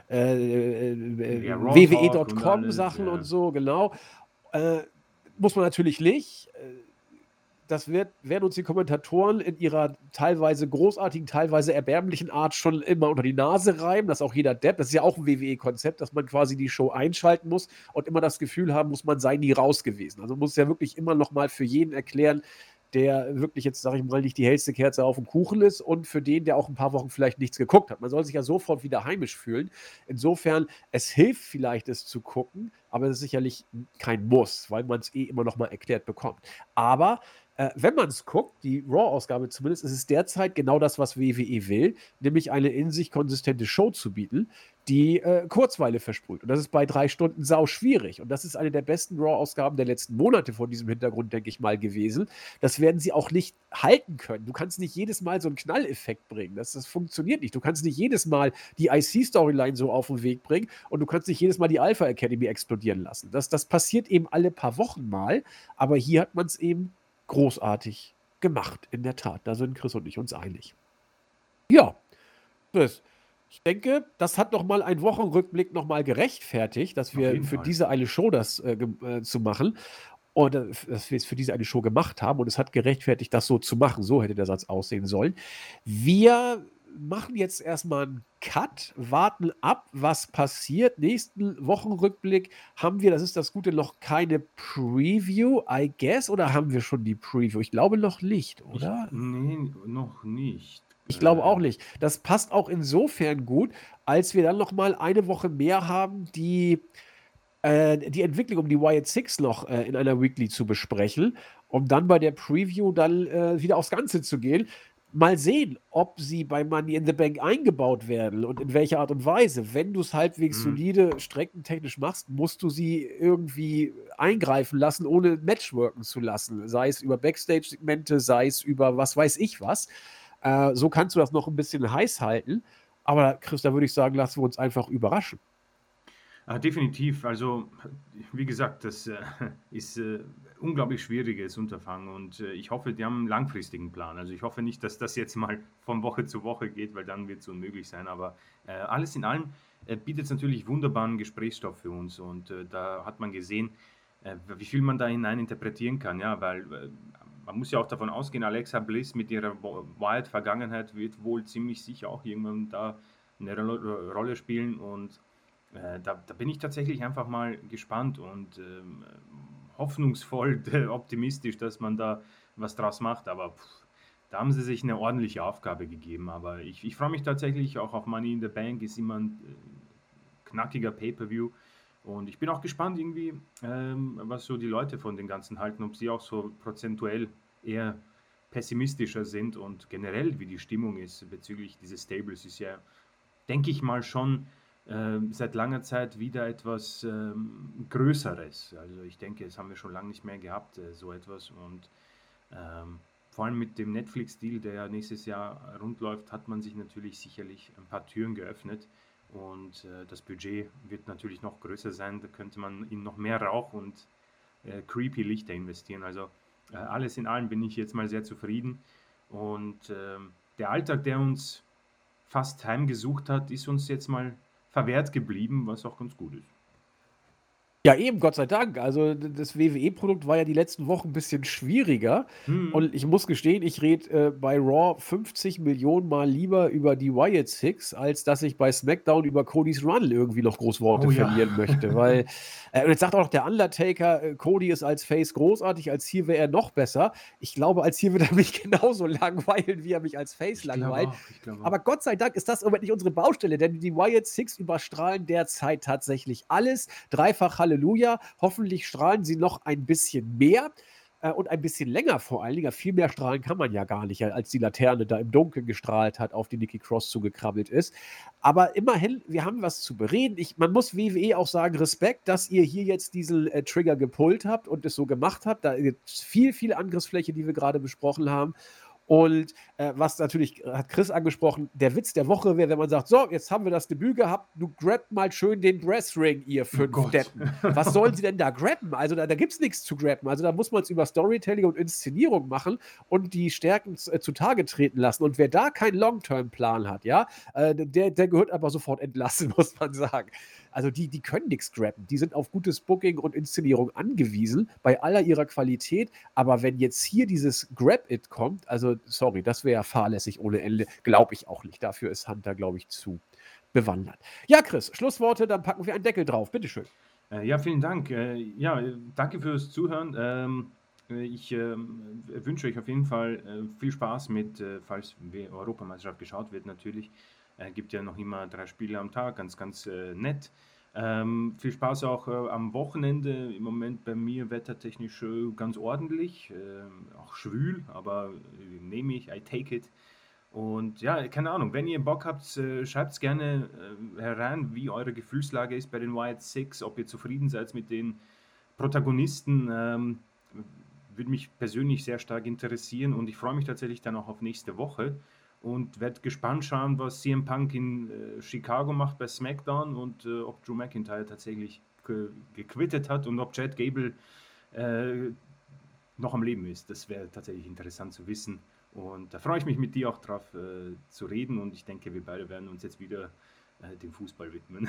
äh, äh, Ja, Raw Talk und W W E Punkt com alles. Sachen und Ja. so, genau. Äh, muss man natürlich nicht. Äh, Das wird, werden uns die Kommentatoren in ihrer teilweise großartigen, teilweise erbärmlichen Art schon immer unter die Nase reiben, dass auch jeder Depp, das ist ja auch ein W W E-Konzept, dass man quasi die Show einschalten muss und immer das Gefühl haben muss, man sei nie raus gewesen. Also man muss ja wirklich immer noch mal für jeden erklären, der wirklich jetzt, sage ich mal, nicht die hellste Kerze auf dem Kuchen ist und für den, der auch ein paar Wochen vielleicht nichts geguckt hat. Man soll sich ja sofort wieder heimisch fühlen. Insofern, es hilft vielleicht, es zu gucken, aber es ist sicherlich kein Muss, weil man es eh immer noch mal erklärt bekommt. Aber äh, wenn man es guckt, die Raw-Ausgabe zumindest, ist es derzeit genau das, was W W E will, nämlich eine in sich konsistente Show zu bieten, die äh, Kurzweile versprüht. Und das ist bei drei Stunden sau schwierig. Und das ist eine der besten Raw-Ausgaben der letzten Monate vor diesem Hintergrund, denke ich mal, gewesen. Das werden sie auch nicht halten können. Du kannst nicht jedes Mal so einen Knalleffekt bringen. Das, das funktioniert nicht. Du kannst nicht jedes Mal die I C-Storyline so auf den Weg bringen und du kannst nicht jedes Mal die Alpha Academy explodieren lassen. Das, das passiert eben alle paar Wochen mal, aber hier hat man es eben großartig gemacht, in der Tat. Da sind Chris und ich uns einig. Ja, Chris, ich denke, das hat noch mal ein Wochenrückblick noch mal gerechtfertigt, dass Auf wir jeden für Fall. diese eine Show das äh, gem- äh, zu machen und äh, dass wir es für diese eine Show gemacht haben und es hat gerechtfertigt, das so zu machen. So hätte der Satz aussehen sollen. Wir machen jetzt erstmal einen Cut, warten ab, was passiert. Nächsten Wochenrückblick haben wir, das ist das Gute, noch keine Preview, I guess, oder haben wir schon die Preview? Ich glaube noch nicht, Ich, oder? nee, noch nicht. Ich glaube auch Äh, nicht. Das passt auch insofern gut, als wir dann noch mal eine Woche mehr haben, die, äh, die Entwicklung um die Wyatt Six noch äh, in einer Weekly zu besprechen, um dann bei der Preview dann äh, wieder aufs Ganze zu gehen. Mal sehen, ob sie bei Money in the Bank eingebaut werden und in welcher Art und Weise. Wenn du es halbwegs hm. solide, streckentechnisch machst, musst du sie irgendwie eingreifen lassen, ohne Matchworken zu lassen. Sei es über Backstage-Segmente, sei es über was weiß ich was. Äh, so kannst du das noch ein bisschen heiß halten. Aber Chris, da würde ich sagen, lassen wir uns einfach überraschen. Ah, definitiv. Also, wie gesagt, das äh, ist äh, unglaublich schwieriges Unterfangen und äh, ich hoffe, die haben einen langfristigen Plan. Also ich hoffe nicht, dass das jetzt mal von Woche zu Woche geht, weil dann wird es unmöglich sein. Aber äh, alles in allem äh, bietet es natürlich wunderbaren Gesprächsstoff für uns und äh, da hat man gesehen, äh, wie viel man da hinein interpretieren kann. Ja, weil äh, man muss ja auch davon ausgehen, Alexa Bliss mit ihrer Wo- Wild-Vergangenheit wird wohl ziemlich sicher auch irgendwann da eine Ro- Rolle spielen und äh, da, da bin ich tatsächlich einfach mal gespannt und ähm, hoffnungsvoll, optimistisch, dass man da was draus macht. Aber pff, da haben sie sich eine ordentliche Aufgabe gegeben. Aber ich, ich freue mich tatsächlich auch auf Money in the Bank, ist immer ein äh, knackiger Pay-Per-View. Und ich bin auch gespannt irgendwie, ähm, was so die Leute von den Ganzen halten, ob sie auch so prozentuell eher pessimistischer sind und generell, wie die Stimmung ist bezüglich dieses Stables, ist ja, denke ich mal, schon ähm, seit langer Zeit wieder etwas ähm, Größeres. Also ich denke, das haben wir schon lange nicht mehr gehabt, äh, so etwas. Und ähm, vor allem mit dem Netflix-Deal, der ja nächstes Jahr rund läuft, hat man sich natürlich sicherlich ein paar Türen geöffnet. Und äh, das Budget wird natürlich noch größer sein. Da könnte man in noch mehr Rauch und äh, creepy Lichter investieren. Also äh, alles in allem bin ich jetzt mal sehr zufrieden. Und ähm, der Alltag, der uns fast heimgesucht hat, ist uns jetzt mal verwehrt geblieben, was auch ganz gut ist. Ja, eben, Gott sei Dank. Also d- das W W E-Produkt war ja die letzten Wochen ein bisschen schwieriger. Mhm. Und ich muss gestehen, ich rede äh, bei Raw fünfzig Millionen Mal lieber über die Wyatt Six, als dass ich bei SmackDown über Codys Run irgendwie noch Großworte Oh ja. verlieren möchte. Weil, äh, und jetzt sagt auch noch der Undertaker, äh, Cody ist als Face großartig, als hier wäre er noch besser. Ich glaube, als hier wird er mich genauso langweilen, wie er mich als Face Ich glaube langweilt. auch, ich glaube Aber auch. Gott sei Dank ist das im Moment nicht unsere Baustelle, denn die Wyatt Six überstrahlen derzeit tatsächlich alles. Dreifach Halleluja. Hoffentlich strahlen sie noch ein bisschen mehr äh, und ein bisschen länger vor allen Dingen. Ja, viel mehr strahlen kann man ja gar nicht, als die Laterne da im Dunkeln gestrahlt hat, auf die Nikki Cross zugekrabbelt ist. Aber immerhin, wir haben was zu bereden. Ich, man muss W W E auch sagen, Respekt, dass ihr hier jetzt diesen äh, Trigger gepullt habt und es so gemacht habt. Da gibt es viel, viel Angriffsfläche, die wir gerade besprochen haben. Und äh, was natürlich, hat Chris angesprochen, der Witz der Woche wäre, wenn man sagt, so, jetzt haben wir das Debüt gehabt, du grabt mal schön den Breastring, ihr Oh fünf Gott. Deppen. Was sollen sie denn da grabben? Also da, da gibt es nichts zu grabben. Also da muss man es über Storytelling und Inszenierung machen und die Stärken äh, zutage treten lassen. Und wer da keinen Long-Term-Plan hat, ja, äh, der, der gehört aber sofort entlassen, muss man sagen. Also die, die können nichts grabben. Die sind auf gutes Booking und Inszenierung angewiesen, bei aller ihrer Qualität. Aber wenn jetzt hier dieses Grab-It kommt, also sorry, das wäre ja fahrlässig ohne Ende. Glaube ich auch nicht. Dafür ist Hunter, glaube ich, zu bewandert. Ja, Chris, Schlussworte, dann packen wir einen Deckel drauf. Bitteschön. Äh, ja, vielen Dank. Äh, ja, äh, danke fürs Zuhören. Ähm, äh, ich ähm, wünsche euch auf jeden Fall äh, viel Spaß mit, äh, falls die Europameisterschaft geschaut wird, natürlich. Äh, gibt ja noch immer drei Spiele am Tag, ganz, ganz äh, nett. Ähm, viel Spaß auch äh, am Wochenende. Im Moment bei mir wettertechnisch äh, ganz ordentlich, äh, auch schwül, aber äh, nehme ich, I take it. Und ja, keine Ahnung, wenn ihr Bock habt, äh, schreibt es gerne äh, herein, wie eure Gefühlslage ist bei den Wyatt Six, ob ihr zufrieden seid mit den Protagonisten. Ähm, würde mich persönlich sehr stark interessieren und ich freue mich tatsächlich dann auch auf nächste Woche und werde gespannt schauen, was C M Punk in äh, Chicago macht bei SmackDown und äh, ob Drew McIntyre tatsächlich ge gequittet hat und ob Chad Gable äh, noch am Leben ist. Das wäre tatsächlich interessant zu wissen. Und da freue ich mich mit dir auch drauf äh, zu reden und ich denke, wir beide werden uns jetzt wieder äh, dem Fußball widmen.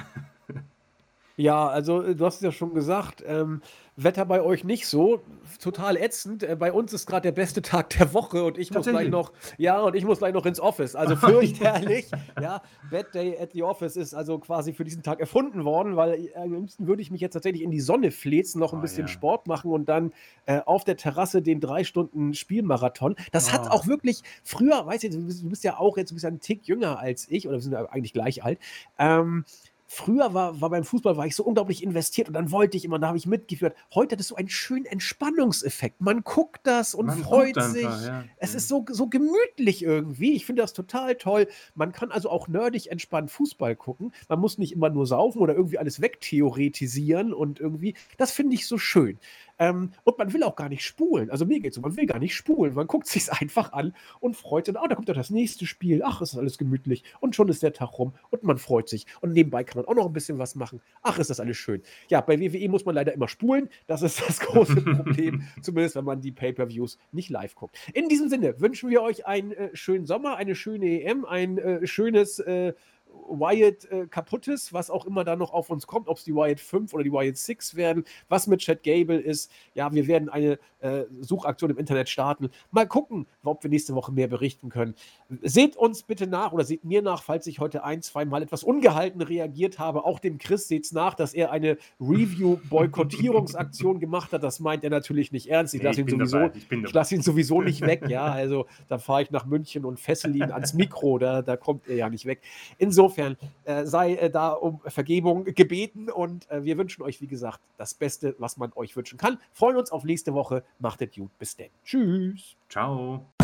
Ja, also äh, du hast es ja schon gesagt, ähm, Wetter bei euch nicht so, total ätzend. Äh, bei uns ist gerade der beste Tag der Woche und ich muss gleich Tatsächlich. noch, ja, und ich muss gleich noch ins Office. Also Ja. fürchterlich. Ja, Bad Day at the Office ist also quasi für diesen Tag erfunden worden, weil äh, am liebsten würde ich mich jetzt tatsächlich in die Sonne fläzen, noch ein Oh bisschen ja. Sport machen und dann äh, auf der Terrasse den drei Stunden Spielmarathon. Das hat Oh. auch wirklich früher, weißt du, du bist, du bist ja auch jetzt, du bist ja ein Tick jünger als ich, oder wir sind ja eigentlich gleich alt. Ähm, Früher war, war beim Fußball war ich so unglaublich investiert und dann wollte ich immer, da habe ich mitgeführt. Heute hat es so einen schönen Entspannungseffekt. Man guckt das und Man guckt freut einfach, sich. ja. Es ist Ja. so, so gemütlich irgendwie. Ich finde das total toll. Man kann also auch nerdig entspannt Fußball gucken. Man muss nicht immer nur saufen oder irgendwie alles wegtheoretisieren und irgendwie, das finde ich so schön. Ähm, und man will auch gar nicht spulen. Also mir geht's so, man will gar nicht spulen. Man guckt sich's einfach an und freut sich. „Ah, da kommt ja das nächste Spiel. Ach, ist das alles gemütlich.“ Und schon ist der Tag rum und man freut sich. Und nebenbei kann man auch noch ein bisschen was machen. Ach, ist das alles schön. Ja, bei W W E muss man leider immer spulen. Das ist das große Problem, zumindest wenn man die Pay-per-Views nicht live guckt. In diesem Sinne wünschen wir euch einen äh, schönen Sommer, eine schöne E M, ein äh, schönes äh, Wyatt äh, kaputtes, was auch immer da noch auf uns kommt, ob es die Wyatt fünf oder die Wyatt sechs werden, was mit Chad Gable ist. Ja, wir werden eine äh, Suchaktion im Internet starten. Mal gucken, ob wir nächste Woche mehr berichten können. Seht uns bitte nach oder seht mir nach, falls ich heute ein, zwei Mal etwas ungehalten reagiert habe. Auch dem Chris seht's nach, dass er eine Review-Boykottierungsaktion gemacht hat. Das meint er natürlich nicht ernst. Ich Nee, lasse ich ihn bin sowieso, dabei. Ich bin ich dabei. lasse ihn sowieso nicht weg. Ja, also da fahre ich nach München und fessel ihn ans Mikro. Da, da kommt er ja nicht weg. Insofern äh, sei äh, da um Vergebung gebeten und äh, wir wünschen euch, wie gesagt, das Beste, was man euch wünschen kann. Freuen uns auf nächste Woche. Macht es gut. Bis denn. Tschüss. Ciao.